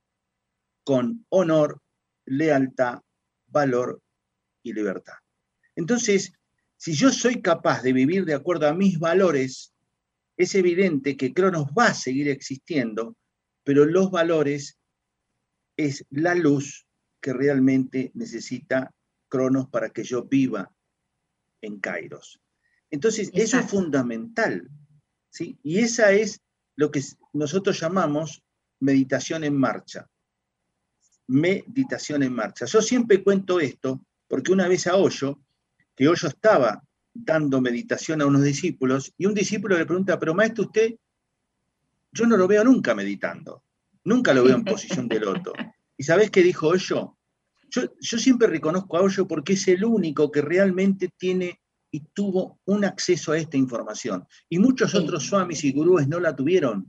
con honor, lealtad, valor y libertad. Entonces, si yo soy capaz de vivir de acuerdo a mis valores, es evidente que Cronos va a seguir existiendo, pero los valores es la luz que realmente necesita Cronos para que yo viva en Kairos. Entonces, Exacto. Eso es fundamental, ¿sí? Y esa es lo que nosotros llamamos meditación en marcha. Meditación en marcha. Yo siempre cuento esto porque una vez a Hoyo, que Hoyo estaba dando meditación a unos discípulos, y un discípulo le pregunta, pero maestro, usted, yo no lo veo nunca meditando, nunca lo veo en posición de loto. ¿Y sabés qué dijo Hoyo? Yo, yo siempre reconozco a Hoyo porque es el único que realmente tiene y tuvo un acceso a esta información. Y muchos otros swamis y gurúes no la tuvieron.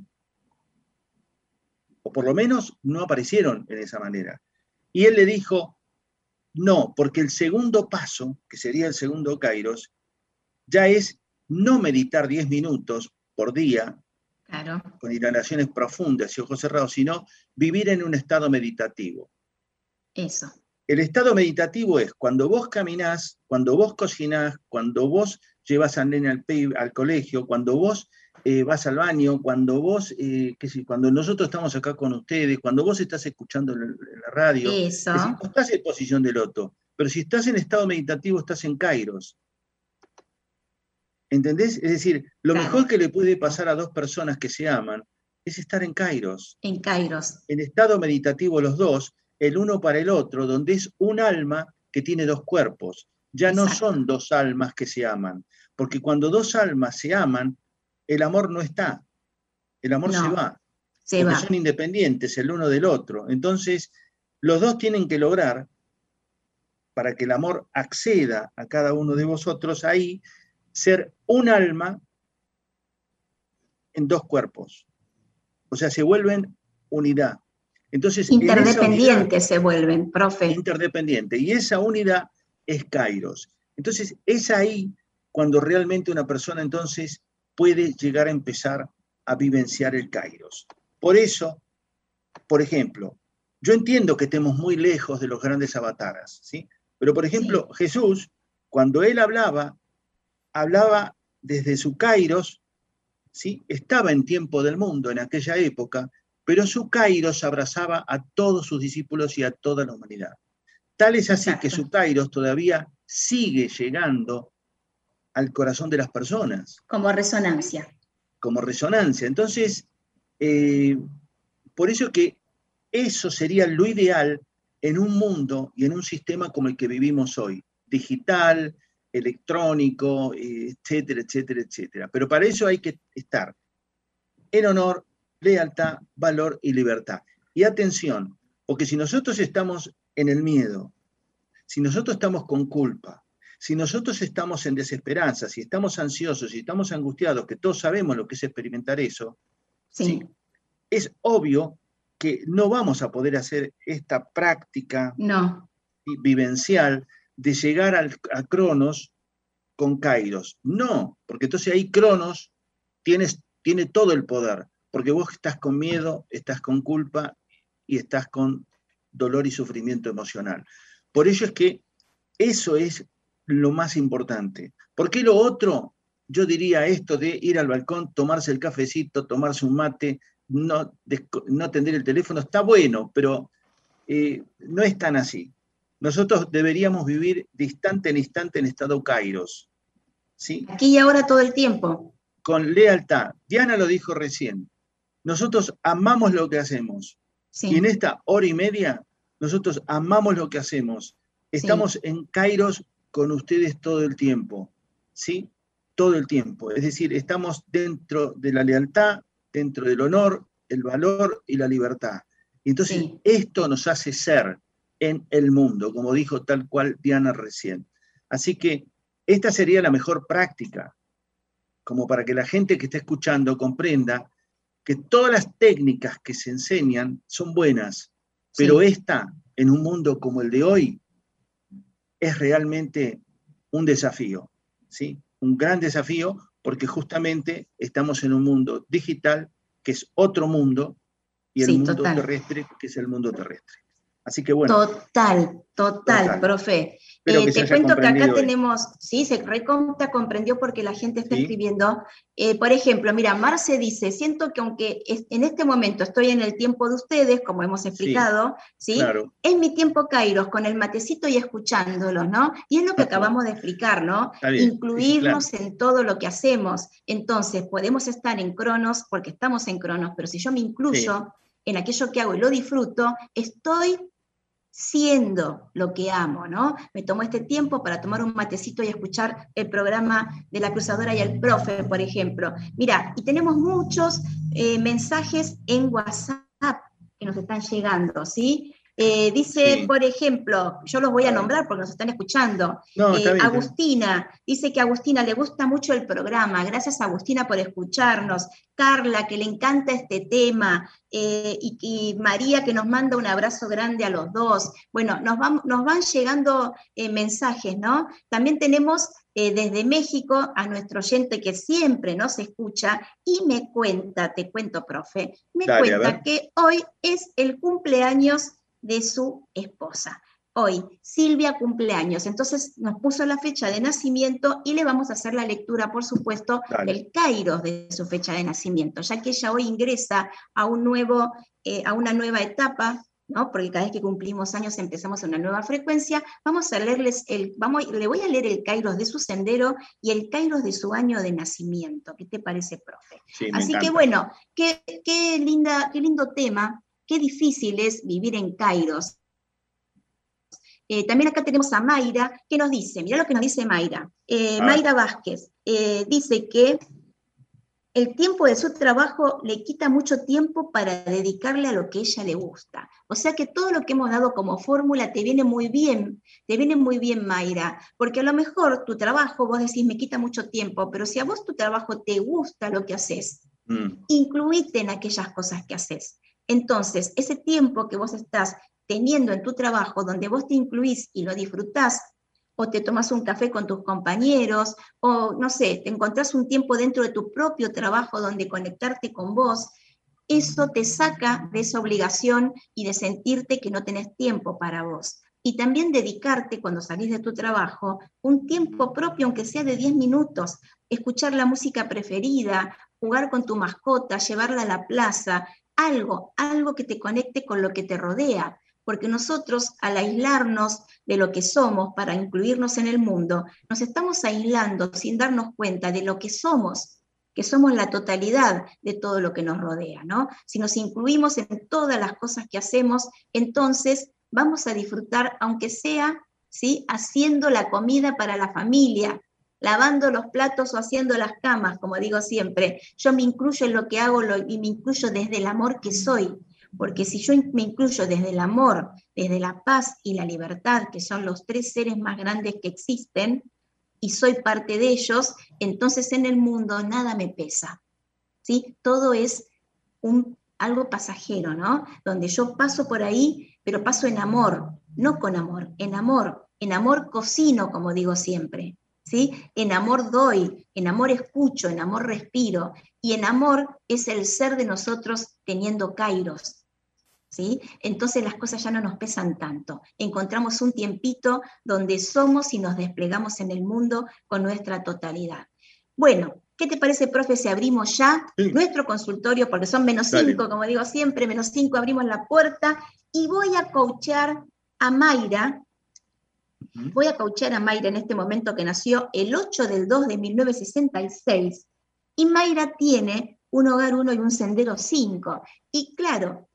O por lo menos no aparecieron en esa manera. Y él le dijo, no, porque el segundo paso, que sería el segundo Kairos, ya es no meditar diez minutos por día, claro. con inhalaciones profundas y ojos cerrados, sino vivir en un estado meditativo. Eso. El estado meditativo es cuando vos caminás, cuando vos cocinás, cuando vos llevas al nene al, al colegio, cuando vos eh, vas al baño, cuando vos, eh, qué sé, cuando nosotros estamos acá con ustedes, cuando vos estás escuchando en la radio. Eso. Es decir, no estás en posición de loto, pero si estás en estado meditativo estás en Kairos. ¿Entendés? Es decir, lo claro. mejor que le puede pasar a dos personas que se aman es estar en Kairos. En Kairos. En estado meditativo los dos, el uno para el otro, donde es un alma que tiene dos cuerpos. Ya Exacto. No son dos almas que se aman, porque cuando dos almas se aman, el amor no está, el amor no, se va, se porque va. Son independientes el uno del otro. Entonces, los dos tienen que lograr, para que el amor acceda a cada uno de vosotros, ahí ser un alma en dos cuerpos. O sea, se vuelven unidad. Entonces, interdependientes se vuelven, profe. Interdependiente. Y esa unidad es Kairos. Entonces, es ahí cuando realmente una persona entonces puede llegar a empezar a vivenciar el Kairos. Por eso, por ejemplo, yo entiendo que estemos muy lejos de los grandes avataras, ¿sí? Pero, por ejemplo, sí. Jesús, cuando él hablaba, hablaba desde su Kairos, ¿sí? Estaba en tiempo del mundo en aquella época, pero su Kairos abrazaba a todos sus discípulos y a toda la humanidad. Tal es así Exacto. que su Kairos todavía sigue llegando al corazón de las personas. Como resonancia. Como resonancia. Entonces, eh, por eso que eso sería lo ideal en un mundo y en un sistema como el que vivimos hoy, digital, electrónico, etcétera, etcétera, etcétera. Pero para eso hay que estar en honor, lealtad, valor y libertad. Y atención, porque si nosotros estamos en el miedo, si nosotros estamos con culpa, si nosotros estamos en desesperanza, si estamos ansiosos, si estamos angustiados, que todos sabemos lo que es experimentar eso, sí. ¿sí? Es obvio que no vamos a poder hacer esta práctica no. vivencial de llegar al, a Cronos con Kairos. No, porque entonces ahí Cronos tienes, tiene todo el poder, porque vos estás con miedo, estás con culpa y estás con dolor y sufrimiento emocional. Por ello es que eso es lo más importante. Porque lo otro, yo diría esto de ir al balcón, tomarse el cafecito, tomarse un mate, no, no atender el teléfono, está bueno, pero eh, no es tan así. Nosotros deberíamos vivir de instante en instante en estado Kairos, ¿sí? Aquí y ahora todo el tiempo. Con lealtad. Diana lo dijo recién. Nosotros amamos lo que hacemos. Sí. Y en esta hora y media, nosotros amamos lo que hacemos. Estamos sí. en Kairos con ustedes todo el tiempo, ¿sí? Todo el tiempo. Es decir, estamos dentro de la lealtad, dentro del honor, el valor y la libertad. Y entonces, sí. esto nos hace ser en el mundo, como dijo tal cual Diana recién. Así que esta sería la mejor práctica, como para que la gente que está escuchando comprenda que todas las técnicas que se enseñan son buenas, pero sí. esta, en un mundo como el de hoy, es realmente un desafío, ¿sí? Un gran desafío, porque justamente estamos en un mundo digital, que es otro mundo, y el sí, mundo total. terrestre, que es el mundo terrestre. Así que bueno. Total, total, total. profe. Eh, te cuento que acá tenemos, sí, se recontra comprendió porque la gente está ¿Sí? escribiendo. Eh, por ejemplo, mira, Marce dice, siento que aunque es, en este momento estoy en el tiempo de ustedes, como hemos explicado, ¿sí? ¿sí? Claro. Es mi tiempo Kairos, con el matecito y escuchándolos, ¿no? Y es lo que acabamos de explicar, ¿no? Incluirnos sí, claro. en todo lo que hacemos. Entonces, podemos estar en Cronos, porque estamos en Cronos, pero si yo me incluyo sí. en aquello que hago y lo disfruto, estoy siendo lo que amo, ¿no? Me tomo este tiempo para tomar un matecito y escuchar el programa de La Cruzadora y el Profe, por ejemplo. Mira, y tenemos muchos eh, mensajes en WhatsApp que nos están llegando, ¿sí? Eh, dice, sí. por ejemplo, yo los voy a nombrar porque nos están escuchando. No, eh, está bien, Agustina, dice que a Agustina le gusta mucho el programa. Gracias, Agustina, por escucharnos. Carla, que le encanta este tema. Eh, y, y María, que nos manda un abrazo grande a los dos. Bueno, nos van, nos van llegando eh, mensajes, ¿no? También tenemos eh, desde México a nuestro oyente que siempre nos escucha y me cuenta, te cuento, profe, me Dale, cuenta que hoy es el cumpleaños de su esposa. Hoy, Silvia cumpleaños, entonces nos puso la fecha de nacimiento y le vamos a hacer la lectura, por supuesto, Dale. del Kairos de su fecha de nacimiento, ya que ella hoy ingresa a, un nuevo, eh, a una nueva etapa, ¿no? Porque cada vez que cumplimos años empezamos una nueva frecuencia. Vamos a leerles, el, vamos, le voy a leer el Kairos de su sendero y el Kairos de su año de nacimiento. ¿Qué te parece, profe? Sí, Así encanta. que bueno, qué, qué, linda, qué lindo tema. Qué difícil es vivir en Kairos. Eh, también acá tenemos a Mayra, que nos dice, mirá lo que nos dice Mayra. Eh, ah. Mayra Vázquez, eh, dice que el tiempo de su trabajo le quita mucho tiempo para dedicarle a lo que a ella le gusta. O sea que todo lo que hemos dado como fórmula te viene muy bien, te viene muy bien, Mayra, porque a lo mejor tu trabajo, vos decís, me quita mucho tiempo, pero si a vos tu trabajo te gusta lo que haces, mm. incluíte en aquellas cosas que haces. Entonces, ese tiempo que vos estás teniendo en tu trabajo, donde vos te incluís y lo disfrutás, o te tomas un café con tus compañeros, o no sé, te encontrás un tiempo dentro de tu propio trabajo donde conectarte con vos, eso te saca de esa obligación y de sentirte que no tenés tiempo para vos. Y también dedicarte, cuando salís de tu trabajo, un tiempo propio, aunque sea de diez minutos, escuchar la música preferida, jugar con tu mascota, llevarla a la plaza, algo, algo que te conecte con lo que te rodea. Porque nosotros, al aislarnos de lo que somos para incluirnos en el mundo, nos estamos aislando sin darnos cuenta de lo que somos, que somos la totalidad de todo lo que nos rodea, ¿no? Si nos incluimos en todas las cosas que hacemos, entonces vamos a disfrutar, aunque sea, ¿sí?, haciendo la comida para la familia, lavando los platos o haciendo las camas, como digo siempre. Yo me incluyo en lo que hago lo, y me incluyo desde el amor que soy. Porque si yo me incluyo desde el amor, desde la paz y la libertad, que son los tres seres más grandes que existen, y soy parte de ellos, entonces en el mundo nada me pesa, ¿sí? Todo es un, algo pasajero, ¿no? Donde yo paso por ahí, pero paso en amor, no con amor, en amor. En amor cocino, como digo siempre, ¿sí? En amor doy, en amor escucho, en amor respiro, y en amor es el ser de nosotros teniendo kairos, ¿sí? Entonces las cosas ya no nos pesan tanto. Encontramos un tiempito donde somos y nos desplegamos en el mundo con nuestra totalidad. Bueno, ¿qué te parece, profe, si abrimos ya sí. nuestro consultorio? Porque son menos cinco, como digo siempre, menos cinco, abrimos la puerta y voy a coachear a Mayra. Voy a coachear a Mayra en este momento, que nació el ocho del dos de mil novecientos sesenta y seis, y Mayra tiene un hogar uno y un sendero cinco. Y claro,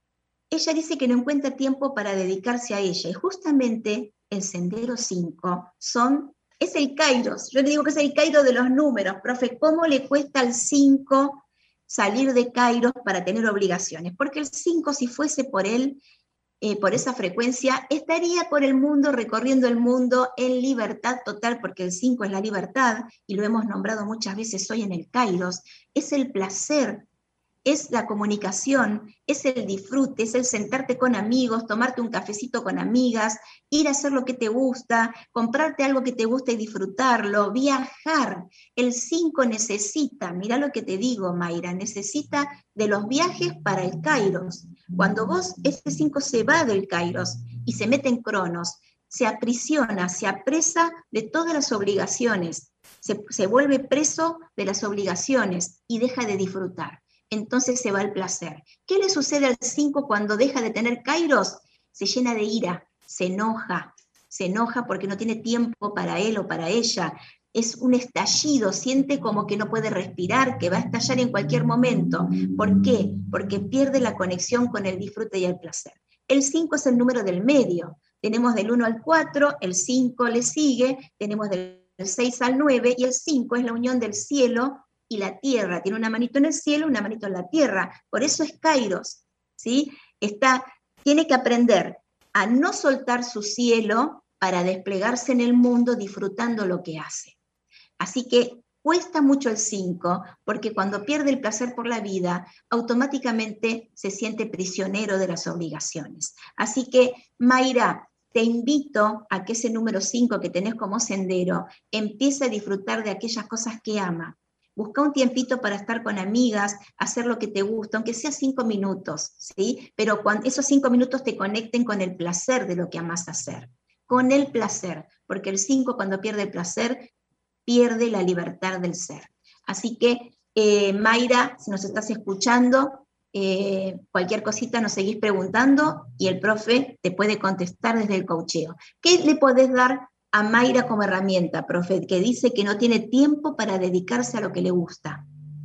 ella dice que no encuentra tiempo para dedicarse a ella, y justamente el sendero cinco son, es el kairos. Yo le digo que es el kairos de los números. Profe, ¿cómo le cuesta al cinco salir de kairos para tener obligaciones? Porque el cinco, si fuese por él, Eh, por esa frecuencia, estaría por el mundo, recorriendo el mundo en libertad total, porque el cinco es la libertad, y lo hemos nombrado muchas veces hoy en el Kairos, es el placer, es la comunicación, es el disfrute, es el sentarte con amigos, tomarte un cafecito con amigas, ir a hacer lo que te gusta, comprarte algo que te gusta y disfrutarlo, viajar. El cinco necesita, mirá lo que te digo, Mayra, necesita de los viajes para el Kairos. Cuando vos, ese cinco se va del Kairos y se mete en Cronos, se aprisiona, se apresa de todas las obligaciones, se, se vuelve preso de las obligaciones y deja de disfrutar. Entonces se va el placer. ¿Qué le sucede al cinco cuando deja de tener kairos? Se llena de ira, se enoja, se enoja porque no tiene tiempo para él o para ella. Es un estallido, siente como que no puede respirar, que va a estallar en cualquier momento. ¿Por qué? Porque pierde la conexión con el disfrute y el placer. El cinco es el número del medio. Tenemos del uno al cuatro, el cinco le sigue, tenemos del seis al nueve, y el cinco es la unión del cielo y la tierra. Tiene una manito en el cielo, una manito en la tierra. Por eso es kairos, ¿sí? Está, tiene que aprender a no soltar su cielo para desplegarse en el mundo disfrutando lo que hace. Así que cuesta mucho el cinco, porque cuando pierde el placer por la vida, automáticamente se siente prisionero de las obligaciones. Así que, Mayra, te invito a que ese número cinco que tenés como sendero empiece a disfrutar de aquellas cosas que ama. Busca un tiempito para estar con amigas, hacer lo que te gusta, aunque sea cinco minutos, ¿sí? Pero cuando esos cinco minutos te conecten con el placer de lo que amas hacer. Con el placer, porque el cinco, cuando pierde el placer, pierde la libertad del ser. Así que, eh, Mayra, si nos estás escuchando, eh, cualquier cosita nos seguís preguntando y el profe te puede contestar desde el coacheo. ¿Qué le podés dar a Mayra como herramienta, profe, que dice que no tiene tiempo para dedicarse a lo que le gusta?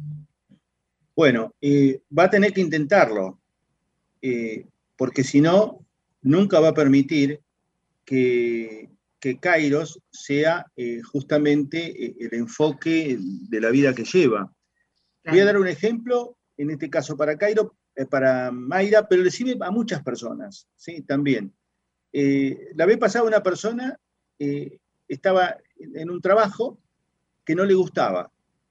Bueno, eh, va a tener que intentarlo, eh, porque si no, nunca va a permitir que, que Kairos sea eh, justamente el enfoque de la vida que lleva. Claro. Voy a dar un ejemplo, en este caso para Cairo, eh, para Mayra, pero le sirve a muchas personas, ¿sí? También. Eh, la vez pasada una persona eh, estaba en un trabajo que no le gustaba,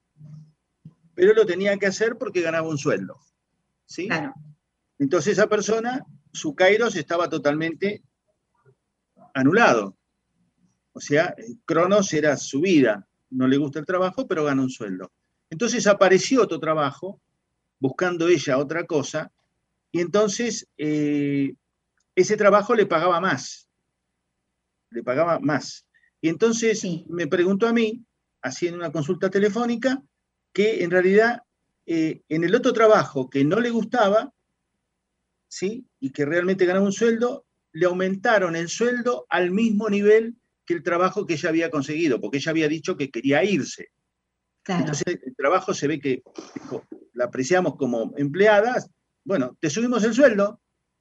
pero lo tenía que hacer porque ganaba un sueldo, ¿sí? Claro. Entonces esa persona, su Kairos estaba totalmente anulado. O sea, Cronos era su vida, no le gusta el trabajo, pero gana un sueldo. Entonces apareció otro trabajo, buscando ella otra cosa, y entonces eh, ese trabajo le pagaba más, le pagaba más. Y entonces sí. me preguntó a mí, así en una consulta telefónica, que en realidad eh, en el otro trabajo que no le gustaba, ¿sí? Y que realmente ganaba un sueldo, le aumentaron el sueldo al mismo nivel que el trabajo que ella había conseguido, porque ella había dicho que quería irse. Claro. Entonces el trabajo se ve que dijo, la apreciamos como empleada, bueno, te subimos el sueldo,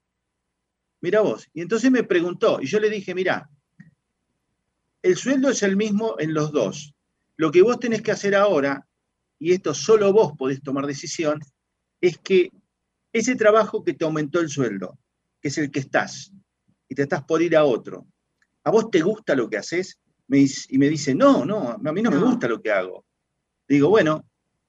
mira vos. Y entonces me preguntó, y yo le dije, mira, el sueldo es el mismo en los dos. Lo que vos tenés que hacer ahora, y esto solo vos podés tomar decisión, es que ese trabajo que te aumentó el sueldo, que es el que estás, y te estás por ir a otro, ¿a vos te gusta lo que haces? Me dice, y me dice, no, no, a mí no, no me gusta lo que hago. Le digo, bueno,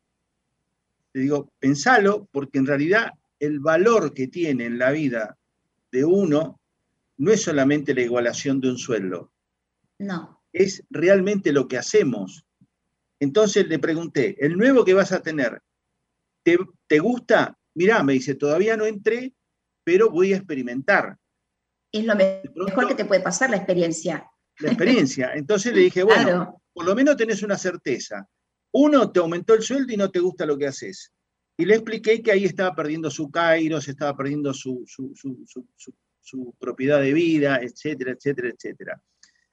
le digo, pensalo, porque en realidad el valor que tiene en la vida de uno no es solamente la igualación de un sueldo. No. Es realmente lo que hacemos. Entonces le pregunté, ¿el nuevo que vas a tener, te, te gusta? Mirá, me dice, todavía no entré, pero voy a experimentar. Es lo pronto, mejor que te puede pasar la experiencia. La experiencia. Entonces le dije, bueno, claro. por lo menos tenés una certeza. Uno, te aumentó el sueldo y no te gusta lo que haces. Y le expliqué que ahí estaba perdiendo su kairos, estaba perdiendo su, su, su, su, su, su propiedad de vida, etcétera, etcétera, etcétera.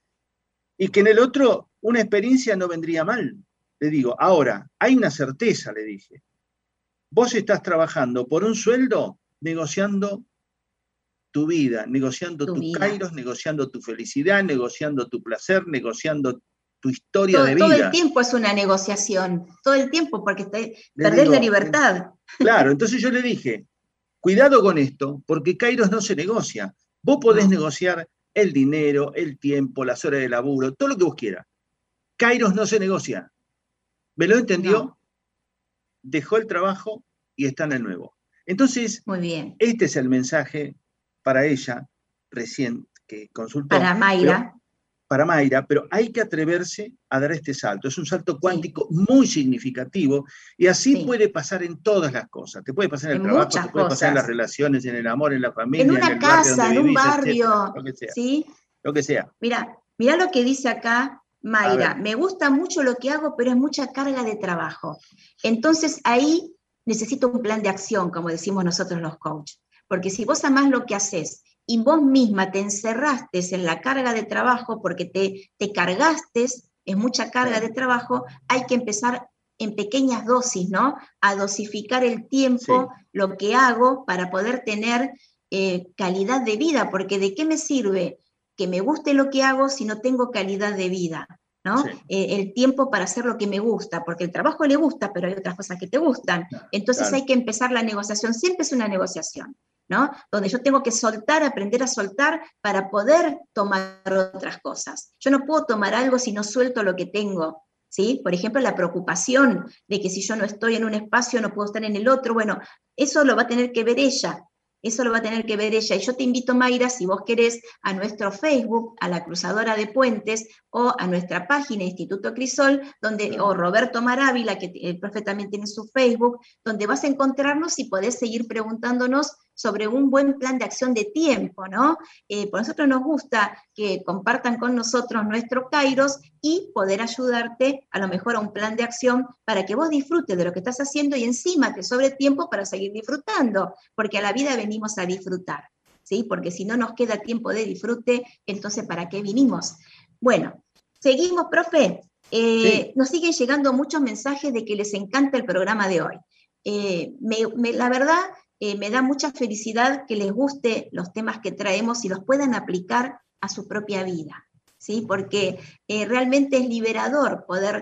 Y que en el otro, una experiencia no vendría mal. Le digo, ahora, hay una certeza, le dije. Vos estás trabajando por un sueldo, negociando tu vida, negociando tu, tu kairos, negociando tu felicidad, negociando tu placer, negociando tu historia todo, de vida. Todo el tiempo es una negociación, todo el tiempo, porque te, perdés digo, la libertad. Claro, entonces yo le dije, cuidado con esto, porque kairos no se negocia. Vos podés no. negociar el dinero, el tiempo, las horas de laburo, todo lo que vos quieras. Kairos no se negocia. ¿Me lo entendió? No. Dejó el trabajo y está en el nuevo. Entonces, muy bien. Este es el mensaje para ella, recién que consultó. Para Mayra. Pero, para Mayra, pero hay que atreverse a dar este salto. Es un salto cuántico sí. muy significativo y así sí. puede pasar en todas las cosas. Te puede pasar en el en trabajo, te puede cosas. pasar en las relaciones, en el amor, en la familia, en una en el casa, barrio donde en vivís, un barrio, etcétera, lo que sea. ¿sí? Lo que sea. Mira, mira lo que dice acá Mayra. Me gusta mucho lo que hago, pero es mucha carga de trabajo. Entonces ahí necesito un plan de acción, como decimos nosotros los coaches. Porque si vos amás lo que haces y vos misma te encerraste en la carga de trabajo porque te, te cargaste, es mucha carga de trabajo, hay que empezar en pequeñas dosis, ¿no? A dosificar el tiempo, sí. lo que hago para poder tener eh, calidad de vida, porque ¿de qué me sirve que me guste lo que hago si no tengo calidad de vida? ¿No? Sí. Eh, el tiempo para hacer lo que me gusta, porque el trabajo le gusta, pero hay otras cosas que te gustan. Entonces claro. hay que empezar la negociación, siempre es una negociación, ¿no? Donde yo tengo que soltar, aprender a soltar para poder tomar otras cosas. Yo no puedo tomar algo si no suelto lo que tengo, ¿sí? Por ejemplo, la preocupación de que si yo no estoy en un espacio no puedo estar en el otro, bueno, eso lo va a tener que ver ella. Eso lo va a tener que ver ella. Y yo te invito, Mayra, si vos querés, a nuestro Facebook, a la Cruzadora de Puentes, o a nuestra página Instituto Crisol, donde, o Roberto Marávila, que el profe también tiene su Facebook, donde vas a encontrarnos y podés seguir preguntándonos sobre un buen plan de acción de tiempo, ¿no? Eh, por nosotros nos gusta que compartan con nosotros nuestro Kairos y poder ayudarte a lo mejor a un plan de acción para que vos disfrutes de lo que estás haciendo y encima te sobre tiempo para seguir disfrutando, porque a la vida venimos a disfrutar, ¿sí? Porque si no nos queda tiempo de disfrute, entonces ¿para qué vinimos? Bueno, seguimos, profe. Eh, sí. Nos siguen llegando muchos mensajes de que les encanta el programa de hoy. Eh, me, me, la verdad, eh, me da mucha felicidad que les guste los temas que traemos y los puedan aplicar a su propia vida, ¿sí? Porque eh, realmente es liberador poder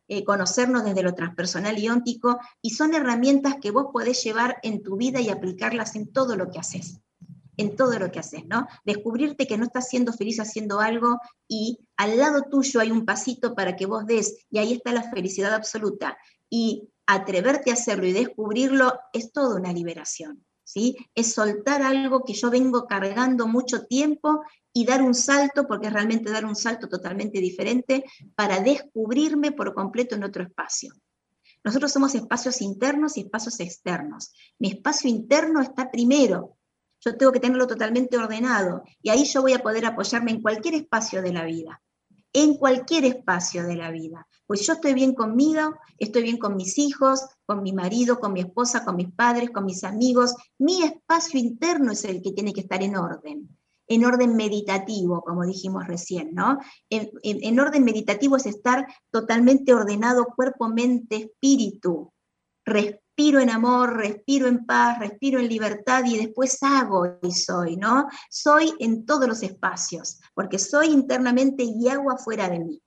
eh, conocernos desde lo transpersonal y óntico, y son herramientas que vos podés llevar en tu vida y aplicarlas en todo lo que haces. En todo lo que haces, ¿no? Descubrirte que no estás siendo feliz haciendo algo y al lado tuyo hay un pasito para que vos des, y ahí está la felicidad absoluta. Y atreverte a hacerlo y descubrirlo es toda una liberación, ¿sí? Es soltar algo que yo vengo cargando mucho tiempo y dar un salto, porque es realmente dar un salto totalmente diferente, para descubrirme por completo en otro espacio. Nosotros somos espacios internos y espacios externos. Mi espacio interno está primero. Yo tengo que tenerlo totalmente ordenado, y ahí yo voy a poder apoyarme en cualquier espacio de la vida, en cualquier espacio de la vida, pues yo estoy bien conmigo, estoy bien con mis hijos, con mi marido, con mi esposa, con mis padres, con mis amigos. Mi espacio interno es el que tiene que estar en orden, en orden meditativo, como dijimos recién, ¿no? En, en, en orden meditativo es estar totalmente ordenado, cuerpo, mente, espíritu. Respiro en amor, respiro en paz, respiro en libertad y después hago y soy, ¿no? Soy en todos los espacios, porque soy internamente y hago afuera de mí.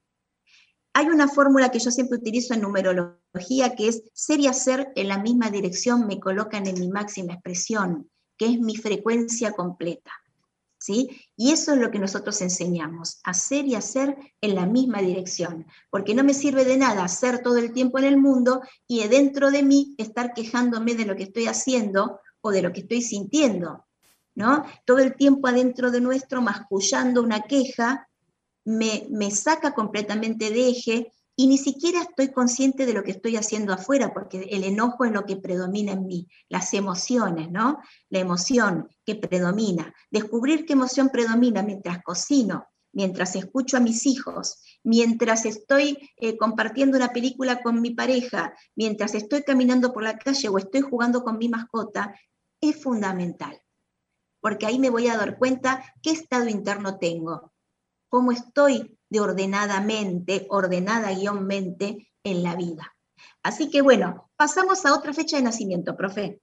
Hay una fórmula que yo siempre utilizo en numerología, que es ser y hacer en la misma dirección me colocan en mi máxima expresión, que es mi frecuencia completa. ¿Sí? Y eso es lo que nosotros enseñamos, hacer y hacer en la misma dirección, porque no me sirve de nada hacer todo el tiempo en el mundo y dentro de mí estar quejándome de lo que estoy haciendo o de lo que estoy sintiendo, ¿no? Todo el tiempo adentro de nuestro mascullando una queja me, me saca completamente de eje y ni siquiera estoy consciente de lo que estoy haciendo afuera, porque el enojo es lo que predomina en mí, las emociones, ¿no? La emoción que predomina. Descubrir qué emoción predomina mientras cocino, mientras escucho a mis hijos, mientras estoy eh, compartiendo una película con mi pareja, mientras estoy caminando por la calle o estoy jugando con mi mascota, es fundamental. Porque ahí me voy a dar cuenta qué estado interno tengo, cómo estoy de ordenadamente, ordenada guión mente en la vida. Así que bueno, pasamos a otra fecha de nacimiento, profe.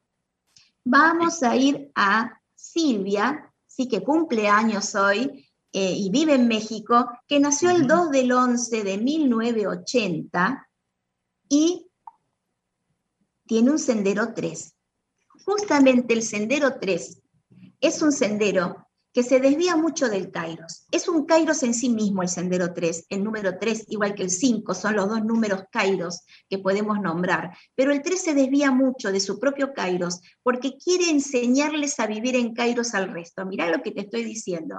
Vamos a ir a Silvia, sí, que cumple años hoy eh, y vive en México, que nació el dos del once de mil novecientos ochenta y tiene un sendero tres. Justamente el sendero tres es un sendero que se desvía mucho del Kairos. Es un Kairos en sí mismo el sendero tres, el número tres, igual que el cinco, son los dos números Kairos que podemos nombrar, pero el tres se desvía mucho de su propio Kairos porque quiere enseñarles a vivir en Kairos al resto. Mirá lo que te estoy diciendo.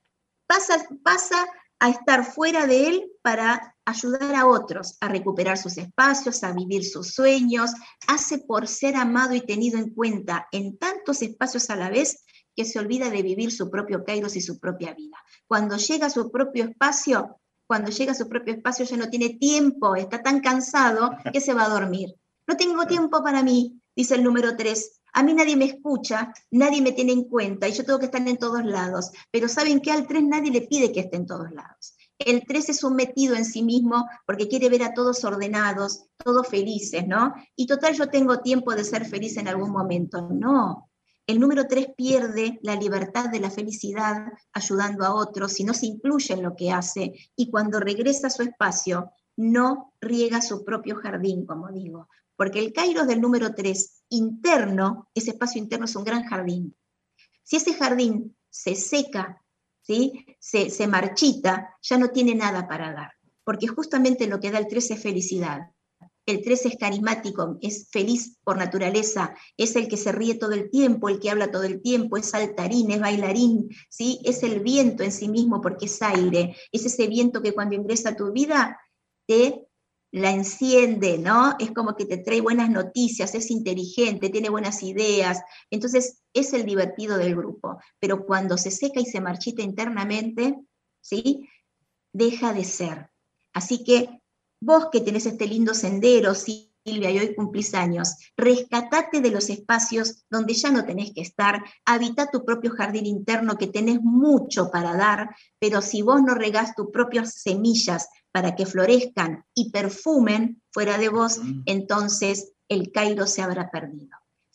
Pasa, pasa a estar fuera de él para ayudar a otros a recuperar sus espacios, a vivir sus sueños, hace por ser amado y tenido en cuenta en tantos espacios a la vez que se olvida de vivir su propio Kairos y su propia vida. Cuando llega a su propio espacio, cuando llega a su propio espacio ya no tiene tiempo, está tan cansado que se va a dormir. No tengo tiempo para mí, dice el número tres. A mí nadie me escucha, nadie me tiene en cuenta y yo tengo que estar en todos lados. Pero ¿saben qué? Al tres nadie le pide que esté en todos lados. El tres es un metido en sí mismo porque quiere ver a todos ordenados, todos felices, ¿no? Y total, yo tengo tiempo de ser feliz en algún momento. No. El número tres pierde la libertad de la felicidad ayudando a otros si no se incluye en lo que hace y cuando regresa a su espacio no riega su propio jardín, como digo. Porque el Kairos del número tres interno, ese espacio interno es un gran jardín. Si ese jardín se seca, ¿sí? se, se marchita, ya no tiene nada para dar. Porque justamente lo que da el tres es felicidad. El tres es carismático, es feliz por naturaleza, es el que se ríe todo el tiempo, el que habla todo el tiempo, es saltarín, es bailarín, ¿sí? Es el viento en sí mismo porque es aire, es ese viento que cuando ingresa a tu vida te la enciende, ¿no? Es como que te trae buenas noticias, es inteligente, tiene buenas ideas, entonces es el divertido del grupo, pero cuando se seca y se marchita internamente, ¿sí? Deja de ser. Así que vos que tenés este lindo sendero, Silvia, y hoy cumplís años, rescatate de los espacios donde ya no tenés que estar, habita tu propio jardín interno que tenés mucho para dar, pero si vos no regás tus propias semillas para que florezcan y perfumen fuera de vos, entonces el Kairos se habrá perdido.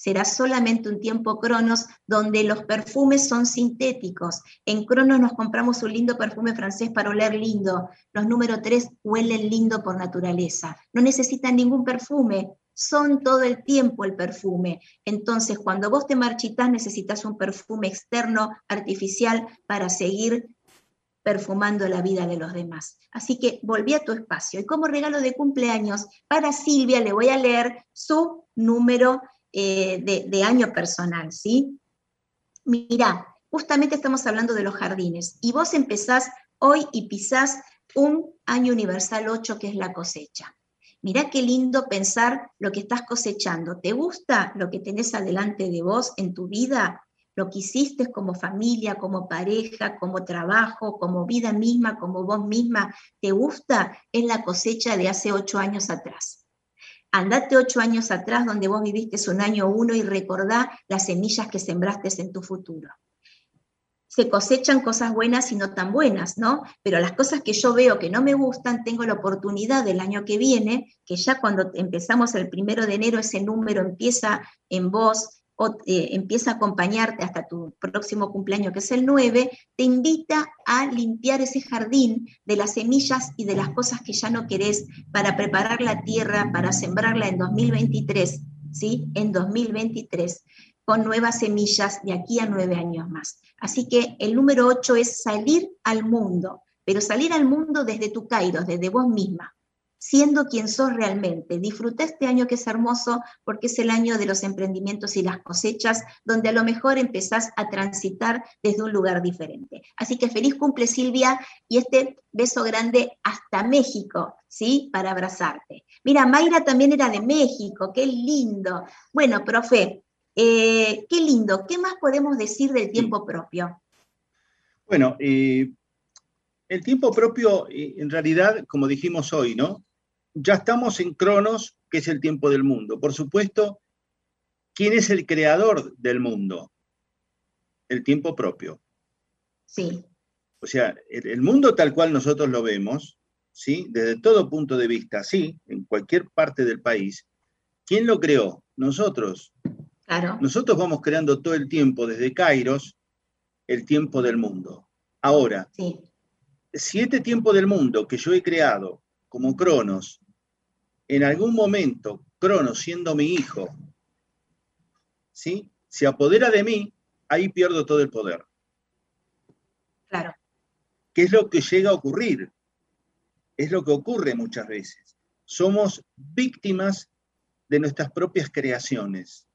será solamente un tiempo Cronos donde los perfumes son sintéticos. En Cronos nos compramos un lindo perfume francés para oler lindo. Los número tres huelen lindo por naturaleza. No necesitan ningún perfume, son todo el tiempo el perfume. Entonces, cuando vos te marchitás, necesitas un perfume externo, artificial, para seguir perfumando la vida de los demás. Así que volví a tu espacio. Y como regalo de cumpleaños, para Silvia le voy a leer su número eh, de, de año personal, ¿sí? Mirá, justamente estamos hablando de los jardines, y vos empezás hoy y pisás un año universal ocho, que es la cosecha. Mirá qué lindo pensar lo que estás cosechando. ¿Te gusta lo que tenés adelante de vos en tu vida? Lo que hiciste como familia, como pareja, como trabajo, como vida misma, como vos misma, ¿te gusta? Es la cosecha de hace ocho años atrás. Andate ocho años atrás donde vos viviste un año uno y recordá las semillas que sembraste en tu futuro. Se cosechan cosas buenas y no tan buenas, ¿no? Pero las cosas que yo veo que no me gustan, tengo la oportunidad del año que viene, que ya cuando empezamos el primero de enero, ese número empieza en vos, o eh, empieza a acompañarte hasta tu próximo cumpleaños, que es el nueve, te invita a limpiar ese jardín de las semillas y de las cosas que ya no querés, para preparar la tierra, para sembrarla en dos mil veintitrés, ¿sí? En dos mil veintitrés, con nuevas semillas de aquí a nueve años más. Así que el número ocho es salir al mundo, pero salir al mundo desde tu kairos, desde vos misma, siendo quien sos realmente. Disfruta este año que es hermoso, porque es el año de los emprendimientos y las cosechas, donde a lo mejor empezás a transitar desde un lugar diferente. Así que feliz cumple, Silvia, y este beso grande hasta México, ¿sí? Para abrazarte. Mira, Mayra también era de México, qué lindo. Bueno, profe, eh, qué lindo. ¿Qué más podemos decir del tiempo propio? Bueno, eh, el tiempo propio, eh, en realidad, como dijimos hoy, ¿no? Ya estamos en Cronos, que es el tiempo del mundo. Por supuesto, ¿quién es el creador del mundo? El tiempo propio. Sí. O sea, el, el mundo tal cual nosotros lo vemos, ¿sí? Desde todo punto de vista, sí, en cualquier parte del país, ¿quién lo creó? Nosotros. Claro. Nosotros vamos creando todo el tiempo, desde Kairos, el tiempo del mundo. Ahora, sí. Si este tiempo del mundo que yo he creado como Cronos, en algún momento, Cronos siendo mi hijo, ¿sí? Se apodera de mí, ahí pierdo todo el poder. Claro. ¿Qué es lo que llega a ocurrir? Es lo que ocurre muchas veces. Somos víctimas de nuestras propias creaciones.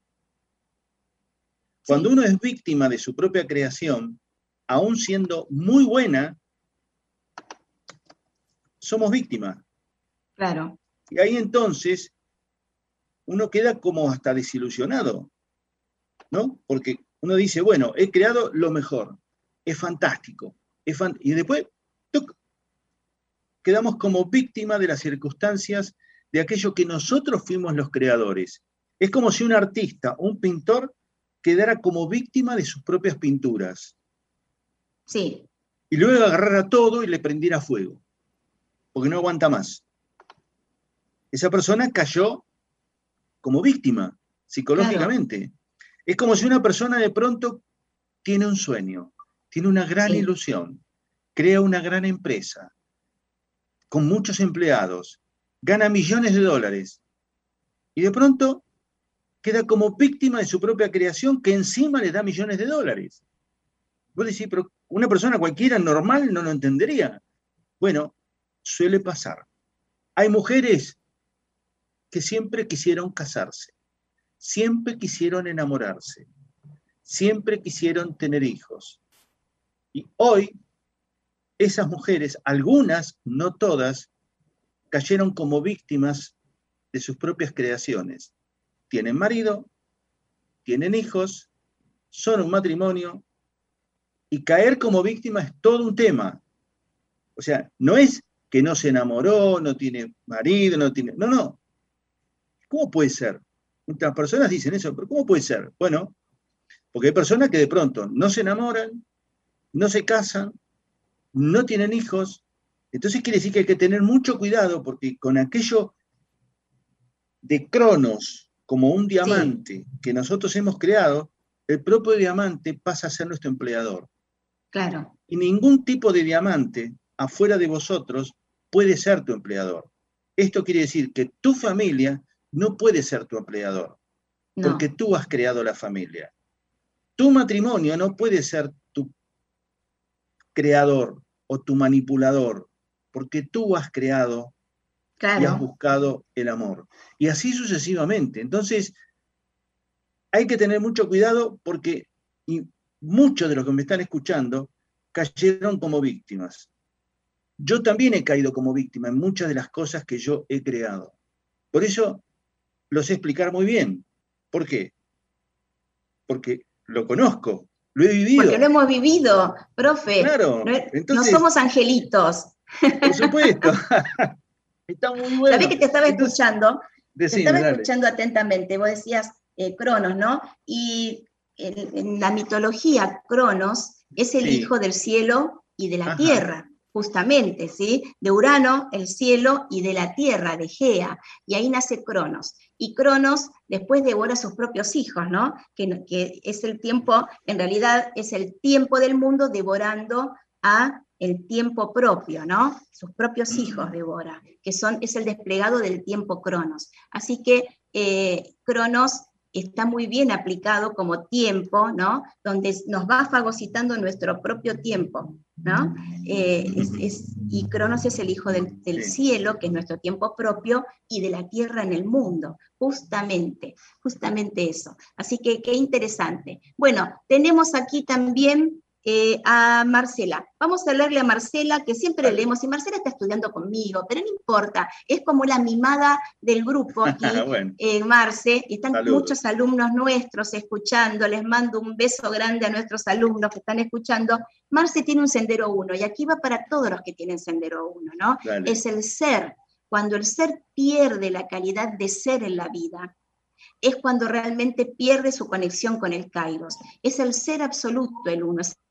Cuando sí. uno es víctima de su propia creación, aún siendo muy buena, somos víctimas. Claro. Y ahí entonces uno queda como hasta desilusionado, ¿no? Porque uno dice, bueno, he creado lo mejor, es fantástico, es fant y después ¡tuc! Quedamos como víctimas de las circunstancias de aquello que nosotros fuimos los creadores. Es como si un artista, un pintor, quedara como víctima de sus propias pinturas. Sí. Y luego agarrara todo y le prendiera fuego, porque no aguanta más. Esa persona cayó como víctima, psicológicamente. Claro. Es como si una persona de pronto tiene un sueño, tiene una gran sí. ilusión, crea una gran empresa, con muchos empleados, gana millones de dólares, y de pronto queda como víctima de su propia creación, que encima le da millones de dólares. Vos decís, pero una persona cualquiera normal no lo entendería. Bueno, suele pasar. Hay mujeres que siempre quisieron casarse, siempre quisieron enamorarse, siempre quisieron tener hijos. Y hoy, esas mujeres, algunas, no todas, cayeron como víctimas de sus propias creaciones. Tienen marido, tienen hijos, son un matrimonio, y caer como víctima es todo un tema. O sea, no es que no se enamoró, no tiene marido, no tiene... No, no. ¿Cómo puede ser? Muchas personas dicen eso, pero ¿cómo puede ser? Bueno, porque hay personas que de pronto no se enamoran, no se casan, no tienen hijos. Entonces quiere decir que hay que tener mucho cuidado, porque con aquello de Cronos, como un diamante sí. que nosotros hemos creado, el propio diamante pasa a ser nuestro empleador. Claro. Y ningún tipo de diamante afuera de vosotros puede ser tu empleador. Esto quiere decir que tu familia no puede ser tu empleador, no. porque tú has creado la familia. Tu matrimonio no puede ser tu creador o tu manipulador, porque tú has creado claro. y has buscado el amor. Y así sucesivamente. Entonces, hay que tener mucho cuidado porque y muchos de los que me están escuchando cayeron como víctimas. Yo también he caído como víctima en muchas de las cosas que yo he creado. Por eso lo sé explicar muy bien. ¿Por qué? Porque lo conozco, lo he vivido. Porque lo hemos vivido, profe. Claro. No, Entonces, no somos angelitos. Por supuesto. Está muy bueno. ¿Sabés que te estaba Entonces, escuchando? decime, te estaba dale. escuchando atentamente. Vos decías eh, Cronos, ¿no? Y en, en la mitología, Cronos es el sí. hijo del cielo y de la Ajá. tierra. Justamente, ¿sí? De Urano, el cielo, y de la tierra, de Gea, y ahí nace Cronos. Y Cronos después devora a sus propios hijos, ¿no? Que, que es el tiempo, en realidad es el tiempo del mundo devorando a el tiempo propio, ¿no? Sus propios hijos devora, que son, es el desplegado del tiempo Cronos. Así que eh, Cronos está muy bien aplicado como tiempo, ¿no? Donde nos va fagocitando nuestro propio tiempo, ¿no? Eh, es, es, y Cronos es el hijo del, del sí. cielo, que es nuestro tiempo propio, y de la tierra en el mundo, justamente, justamente eso. Así que qué interesante. Bueno, tenemos aquí también eh, a Marcela. Vamos a leerle a Marcela, que siempre vale. leemos, y Marcela está estudiando conmigo, pero no importa, es como la mimada del grupo aquí, bueno. eh, Marce, y están Saludos. muchos alumnos nuestros escuchando, les mando un beso grande a nuestros alumnos que están escuchando. Marce tiene un Sendero uno, y aquí va para todos los que tienen Sendero uno, ¿no? Dale. Es el ser. Cuando el ser pierde la calidad de ser en la vida, es cuando realmente pierde su conexión con el Kairos. Es el ser absoluto el uno, es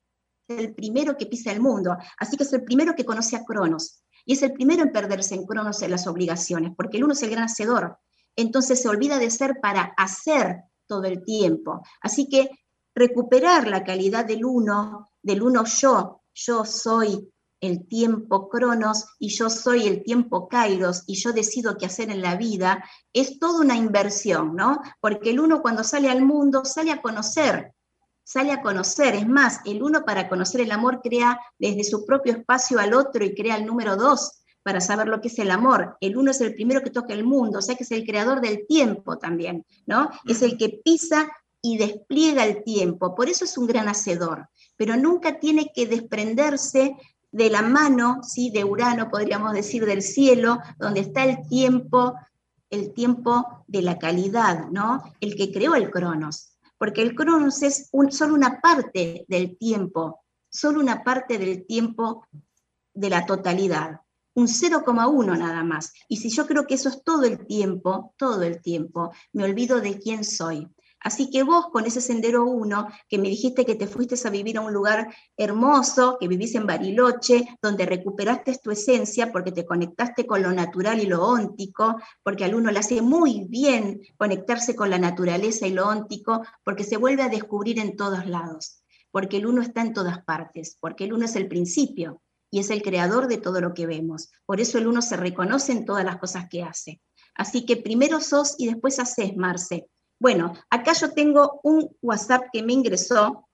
el primero que pisa el mundo, así que es el primero que conoce a Cronos, y es el primero en perderse en Cronos en las obligaciones, porque el uno es el gran hacedor, entonces se olvida de ser para hacer todo el tiempo. Así que recuperar la calidad del uno, del uno yo, yo soy el tiempo Cronos, y yo soy el tiempo Kairos, y yo decido qué hacer en la vida, es toda una inversión, ¿no? Porque el uno cuando sale al mundo, sale a conocer, sale a conocer, es más, el uno para conocer el amor crea desde su propio espacio al otro y crea el número dos para saber lo que es el amor. El uno es el primero que toca el mundo, o sea que es el creador del tiempo también, ¿no? Es el que pisa y despliega el tiempo, por eso es un gran hacedor, pero nunca tiene que desprenderse de la mano, ¿sí? de Urano, podríamos decir, del cielo, donde está el tiempo, el tiempo de la calidad, ¿no? El que creó el Cronos. Porque el Cronos es un, solo una parte del tiempo, solo una parte del tiempo de la totalidad, un cero coma uno nada más. Y si yo creo que eso es todo el tiempo, todo el tiempo, me olvido de quién soy. Así que vos con ese Sendero uno, que me dijiste que te fuiste a vivir a un lugar hermoso, que vivís en Bariloche, donde recuperaste tu esencia porque te conectaste con lo natural y lo óntico, porque al uno le hace muy bien conectarse con la naturaleza y lo óntico, porque se vuelve a descubrir en todos lados, porque el uno está en todas partes, porque el uno es el principio y es el creador de todo lo que vemos. Por eso el uno se reconoce en todas las cosas que hace. Así que primero sos y después hacés, Marce. Bueno, acá yo tengo un WhatsApp que me ingresó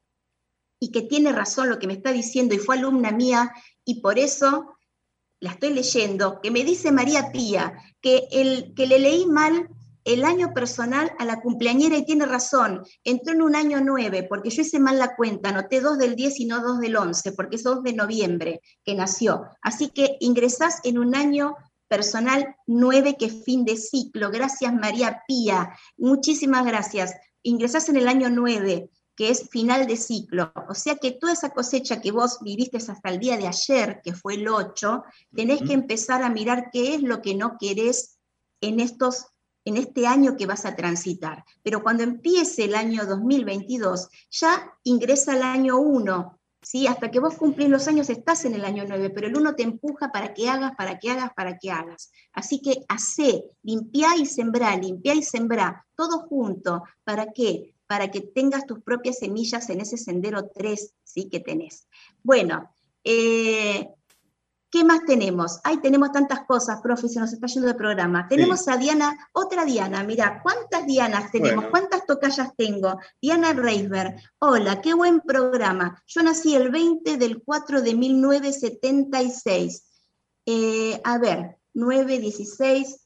y que tiene razón lo que me está diciendo y fue alumna mía y por eso la estoy leyendo, que me dice María Pía, que, el, que le leí mal el año personal a la cumpleañera y tiene razón, entró en un año nueve, porque yo hice mal la cuenta, anoté dos del diez y no dos del once, porque es dos de noviembre que nació. Así que ingresás en un año personal nueve, que es fin de ciclo. Gracias, María Pía. Muchísimas gracias. Ingresás en el año nueve, que es final de ciclo. O sea que toda esa cosecha que vos viviste hasta el día de ayer, que fue el ocho, tenés uh-huh. que empezar a mirar qué es lo que no querés en, estos, en este año que vas a transitar. Pero cuando empiece el año dos mil veintidós, ya ingresa el año uno, ¿sí? Hasta que vos cumplís los años estás en el año nueve, pero el uno te empuja para que hagas, para que hagas, para que hagas. Así que hacé, limpiá y sembrá, limpiá y sembrá, todo junto. ¿Para qué? Para que tengas tus propias semillas en ese sendero tres, ¿sí? Que tenés. Bueno, eh, ¿qué más tenemos? Ay, tenemos tantas cosas, profe, se nos está yendo el programa. Tenemos sí. a Diana, otra Diana, mirá, ¿cuántas Dianas tenemos? Bueno. ¿Cuántas tocallas tengo? Diana Reisberg, hola, qué buen programa. Yo nací el veinte del cuatro de mil novecientos setenta y seis. Eh, a ver, nueve, dieciséis.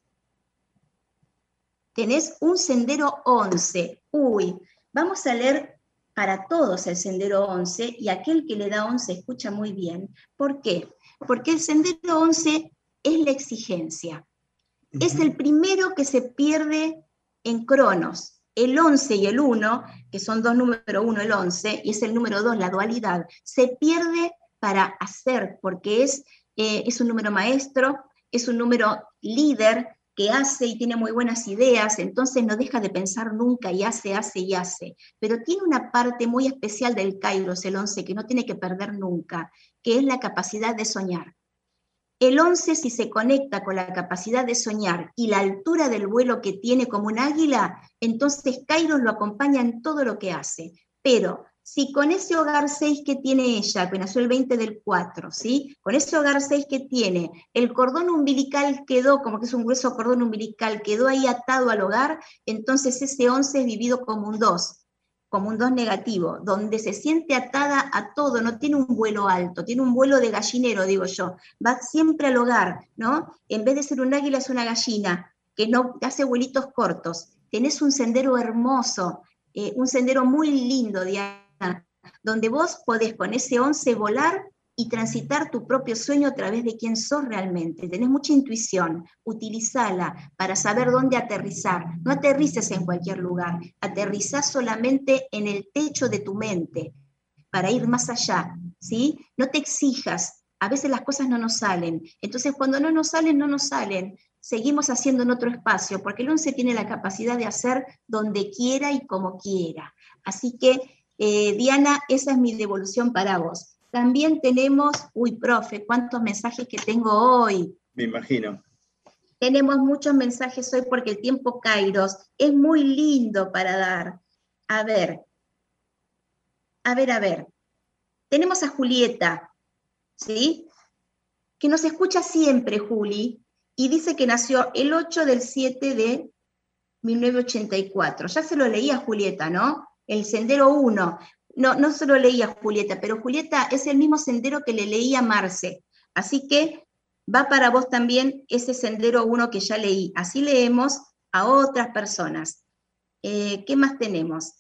Tenés un sendero once. Uy, vamos a leer para todos el sendero once, y aquel que le da once escucha muy bien. ¿Por qué? Porque el sendero once es la exigencia. Uh-huh. Es el primero que se pierde en Cronos. El once y el uno, que son dos números, uno el once, y es el número dos, la dualidad, se pierde para hacer, porque es, eh, es un número maestro, es un número líder, que hace y tiene muy buenas ideas, entonces no deja de pensar nunca y hace, hace y hace. Pero tiene una parte muy especial del Kairos, el once, que no tiene que perder nunca, que es la capacidad de soñar. El once, si se conecta con la capacidad de soñar y la altura del vuelo que tiene como un águila, entonces Kairos lo acompaña en todo lo que hace. Pero si con ese hogar seis que tiene ella, que nació el veinte del cuatro, ¿sí? Con ese hogar seis que tiene, el cordón umbilical quedó, como que es un grueso cordón umbilical, quedó ahí atado al hogar, entonces ese once es vivido como un dos, como un dos negativo, donde se siente atada a todo, no tiene un vuelo alto, tiene un vuelo de gallinero, digo yo, va siempre al hogar, ¿no? En vez de ser un águila es una gallina, que no hace vuelitos cortos. Tenés un sendero hermoso, eh, un sendero muy lindo, Diana, donde vos podés con ese once volar y transitar tu propio sueño a través de quién sos realmente. Tenés mucha intuición, utilizala para saber dónde aterrizar. No aterrices en cualquier lugar, aterrizás solamente en el techo de tu mente, para ir más allá, ¿sí? No te exijas, a veces las cosas no nos salen, entonces cuando no nos salen, no nos salen, seguimos haciendo en otro espacio, porque el once tiene la capacidad de hacer donde quiera y como quiera. Así que, eh, Diana, esa es mi devolución para vos. También tenemos, uy, profe, cuántos mensajes que tengo hoy. Me imagino. Tenemos muchos mensajes hoy porque el tiempo Kairos es muy lindo para dar. A ver, a ver, a ver. Tenemos a Julieta, ¿sí? Que nos escucha siempre, Juli, y dice que nació el ocho del siete de mil novecientos ochenta y cuatro. Ya se lo leía Julieta, ¿no? El sendero uno. No, no se lo leía Julieta, pero Julieta es el mismo sendero que le leía Marce. Así que va para vos también ese sendero uno que ya leí. Así leemos a otras personas. Eh, ¿Qué más tenemos?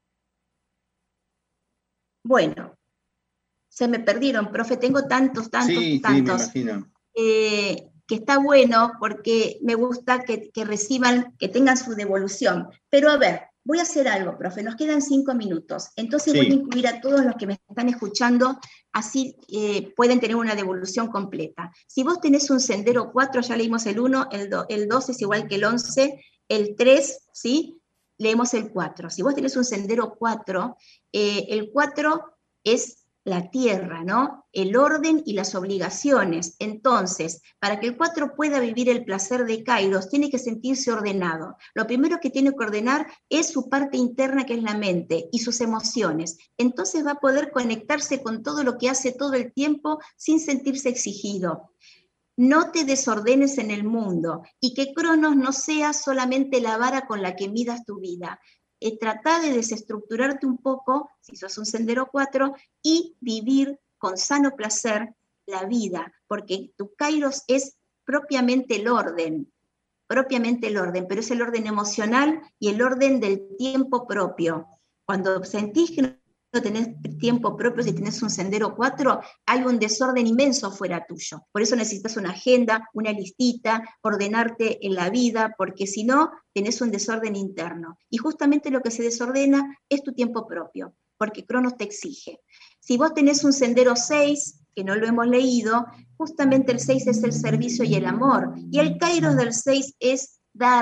Bueno, se me perdieron, profe, tengo tantos, tantos, sí, tantos. Sí, me imagino. Eh, que está bueno porque me gusta que, que reciban, que tengan su devolución. Pero a ver, voy a hacer algo, profe, nos quedan cinco minutos, entonces sí. Voy a incluir a todos los que me están escuchando, así eh, pueden tener una devolución completa. Si vos tenés un sendero cuatro, ya leímos el uno, el, do, el dos es igual que el once, el tres, ¿sí? Leemos el cuatro. Si vos tenés un sendero cuatro, eh, el cuatro es la tierra, ¿no? El orden y las obligaciones. Entonces, para que el cuatro pueda vivir el placer de Kairos, tiene que sentirse ordenado. Lo primero que tiene que ordenar es su parte interna, que es la mente, y sus emociones. Entonces va a poder conectarse con todo lo que hace todo el tiempo sin sentirse exigido. No te desordenes en el mundo, y que Cronos no sea solamente la vara con la que midas tu vida. Eh, trata de desestructurarte un poco, si sos un sendero cuatro, y vivir con sano placer la vida, porque tu Kairos es propiamente el orden, propiamente el orden, pero es el orden emocional y el orden del tiempo propio. Cuando sentís que no tenés tiempo propio, si tenés un sendero cuatro, hay un desorden inmenso fuera tuyo. Por eso necesitas una agenda, una listita, ordenarte en la vida, porque si no, tenés un desorden interno. Y justamente lo que se desordena es tu tiempo propio, porque Cronos te exige. Si vos tenés un sendero seis, que no lo hemos leído, justamente el seis es el servicio y el amor. Y el Kairos del seis es dar,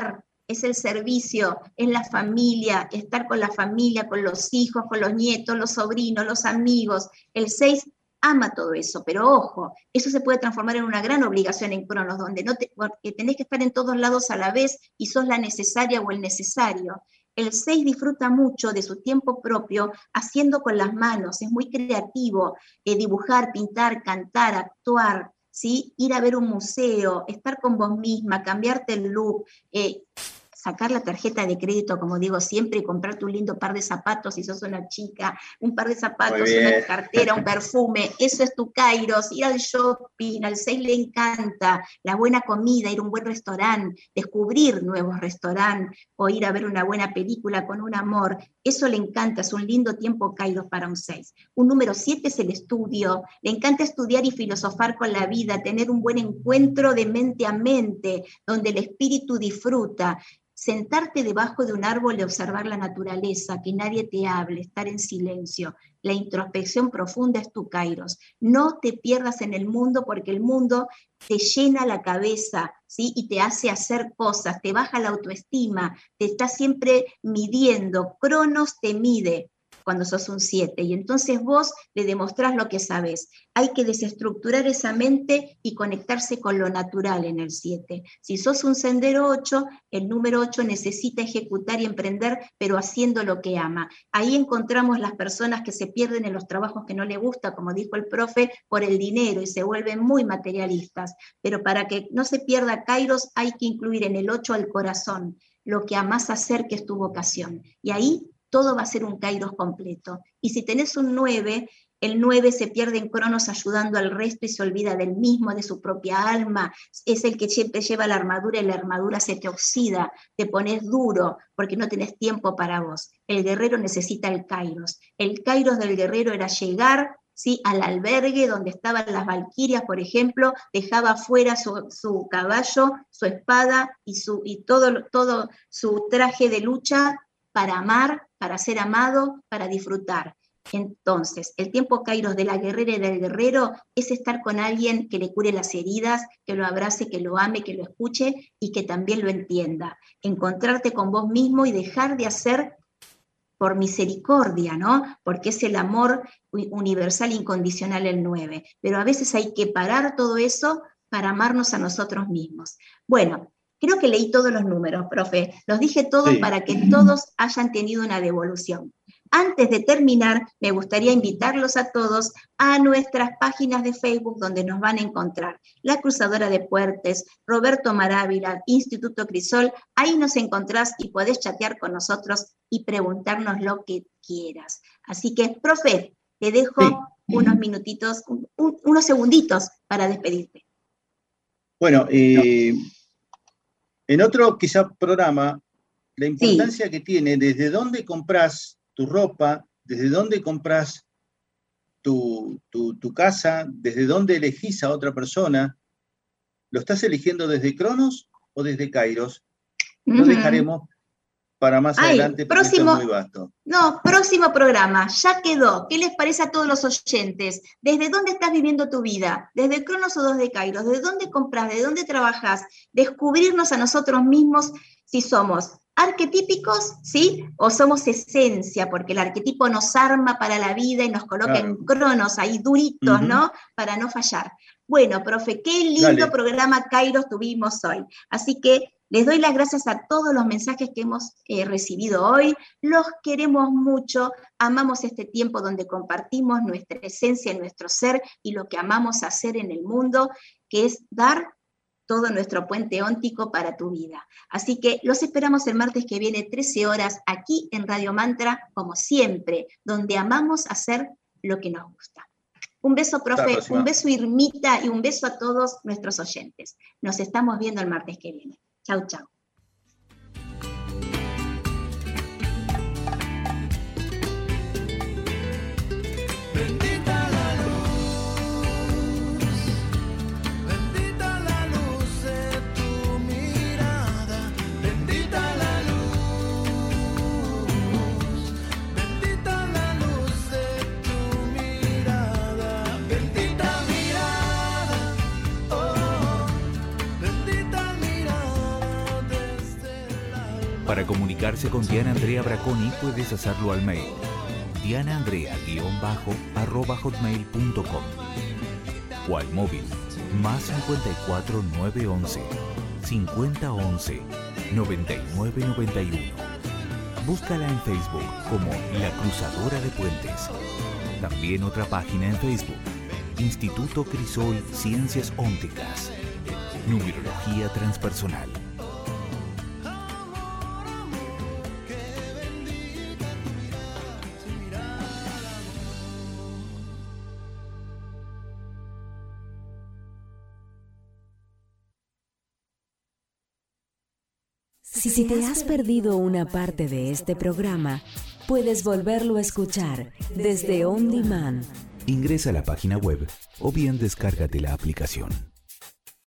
es el servicio, es la familia, estar con la familia, con los hijos, con los nietos, los sobrinos, los amigos. El seis ama todo eso, pero ojo, eso se puede transformar en una gran obligación en Cronos, donde no te, porque tenés que estar en todos lados a la vez y sos la necesaria o el necesario. El seis disfruta mucho de su tiempo propio haciendo con las manos, es muy creativo, eh, dibujar, pintar, cantar, actuar, ¿sí? Ir a ver un museo, estar con vos misma, cambiarte el look, eh, sacar la tarjeta de crédito, como digo siempre, y comprarte un lindo par de zapatos si sos una chica, un par de zapatos, una cartera, un perfume, eso es tu Kairos, ir al shopping, al seis le encanta, la buena comida, ir a un buen restaurante, descubrir nuevos restaurantes, o ir a ver una buena película con un amor, eso le encanta, es un lindo tiempo Kairos para un seis. Un número siete es el estudio, le encanta estudiar y filosofar con la vida, tener un buen encuentro de mente a mente, donde el espíritu disfruta, sentarte debajo de un árbol y observar la naturaleza, que nadie te hable, estar en silencio. La introspección profunda es tu Kairos. No te pierdas en el mundo porque el mundo te llena la cabeza, ¿sí? Y te hace hacer cosas, te baja la autoestima, te está siempre midiendo. Cronos te mide cuando sos un siete, y entonces vos le demostrás lo que sabés. Hay que desestructurar esa mente y conectarse con lo natural en el siete. Si sos un sendero ocho, el número ocho necesita ejecutar y emprender, pero haciendo lo que ama. Ahí encontramos las personas que se pierden en los trabajos que no les gusta, como dijo el profe, por el dinero, y se vuelven muy materialistas. Pero para que no se pierda Kairos, hay que incluir en el ocho al corazón, lo que amás hacer, que es tu vocación. Y ahí todo va a ser un Kairos completo. Y si tenés un nueve, el nueve se pierde en Cronos ayudando al resto y se olvida del mismo, de su propia alma. Es el que siempre lleva la armadura y la armadura se te oxida, te pones duro porque no tenés tiempo para vos. El guerrero necesita el Kairos. El Kairos del guerrero era llegar, ¿sí?, al albergue donde estaban las valquirias, por ejemplo, dejaba afuera su, su caballo, su espada y, su, y todo, todo su traje de lucha para amar, para ser amado, para disfrutar. Entonces, el tiempo Kairos de la guerrera y del guerrero es estar con alguien que le cure las heridas, que lo abrace, que lo ame, que lo escuche y que también lo entienda. Encontrarte con vos mismo y dejar de hacer por misericordia, ¿no? Porque es el amor universal incondicional el nueve. Pero a veces hay que parar todo eso para amarnos a nosotros mismos. Bueno, creo que leí todos los números, profe. Los dije todos, sí, para que todos hayan tenido una devolución. Antes de terminar, me gustaría invitarlos a todos a nuestras páginas de Facebook donde nos van a encontrar. La Cruzadora de Puertes, Roberto Marávila, Instituto Crisol. Ahí nos encontrás y podés chatear con nosotros y preguntarnos lo que quieras. Así que, profe, te dejo sí. unos minutitos, un, un, unos segunditos para despedirte. Bueno, eh... en otro quizá programa, la importancia sí. que tiene desde dónde compras tu ropa, desde dónde compras tu, tu, tu casa, desde dónde elegís a otra persona, ¿lo estás eligiendo desde Cronos o desde Kairos? Uh-huh. Lo dejaremos para más Ay, adelante, porque próximo, esto es muy vasto. No, próximo programa, ya quedó. ¿Qué les parece a todos los oyentes? ¿Desde dónde estás viviendo tu vida? ¿Desde Cronos o desde Kairos? ¿Desde dónde compras? ¿Desde dónde trabajas? Descubrirnos a nosotros mismos si somos arquetípicos, ¿sí? O somos esencia, porque el arquetipo nos arma para la vida y nos coloca claro. en Cronos, ahí duritos, uh-huh. ¿no? Para no fallar. Bueno, profe, qué lindo Dale. programa Kairos tuvimos hoy. Así que les doy las gracias a todos los mensajes que hemos eh, recibido hoy. Los queremos mucho, amamos este tiempo donde compartimos nuestra esencia, nuestro ser y lo que amamos hacer en el mundo, que es dar todo nuestro puente óntico para tu vida. Así que los esperamos el martes que viene, trece horas, aquí en Radio Mantra, como siempre, donde amamos hacer lo que nos gusta. Un beso, profe, un beso, Irmita, y un beso a todos nuestros oyentes. Nos estamos viendo el martes que viene. Chau, chau. Bendita mirada Para comunicarse con Diana Andrea Braconi puedes hacerlo al mail dianaandrea arroba hotmail punto com o al móvil más cincuenta y cuatro nueve once cincuenta once noventa y nueve noventa y uno. Búscala en Facebook como La Cruzadora de Puentes. También otra página en Facebook, Instituto Crisol Ciencias Ópticas. Numerología transpersonal. Si te has perdido una parte de este programa, puedes volverlo a escuchar desde On Demand. Ingresa a la página web o bien descárgate la aplicación.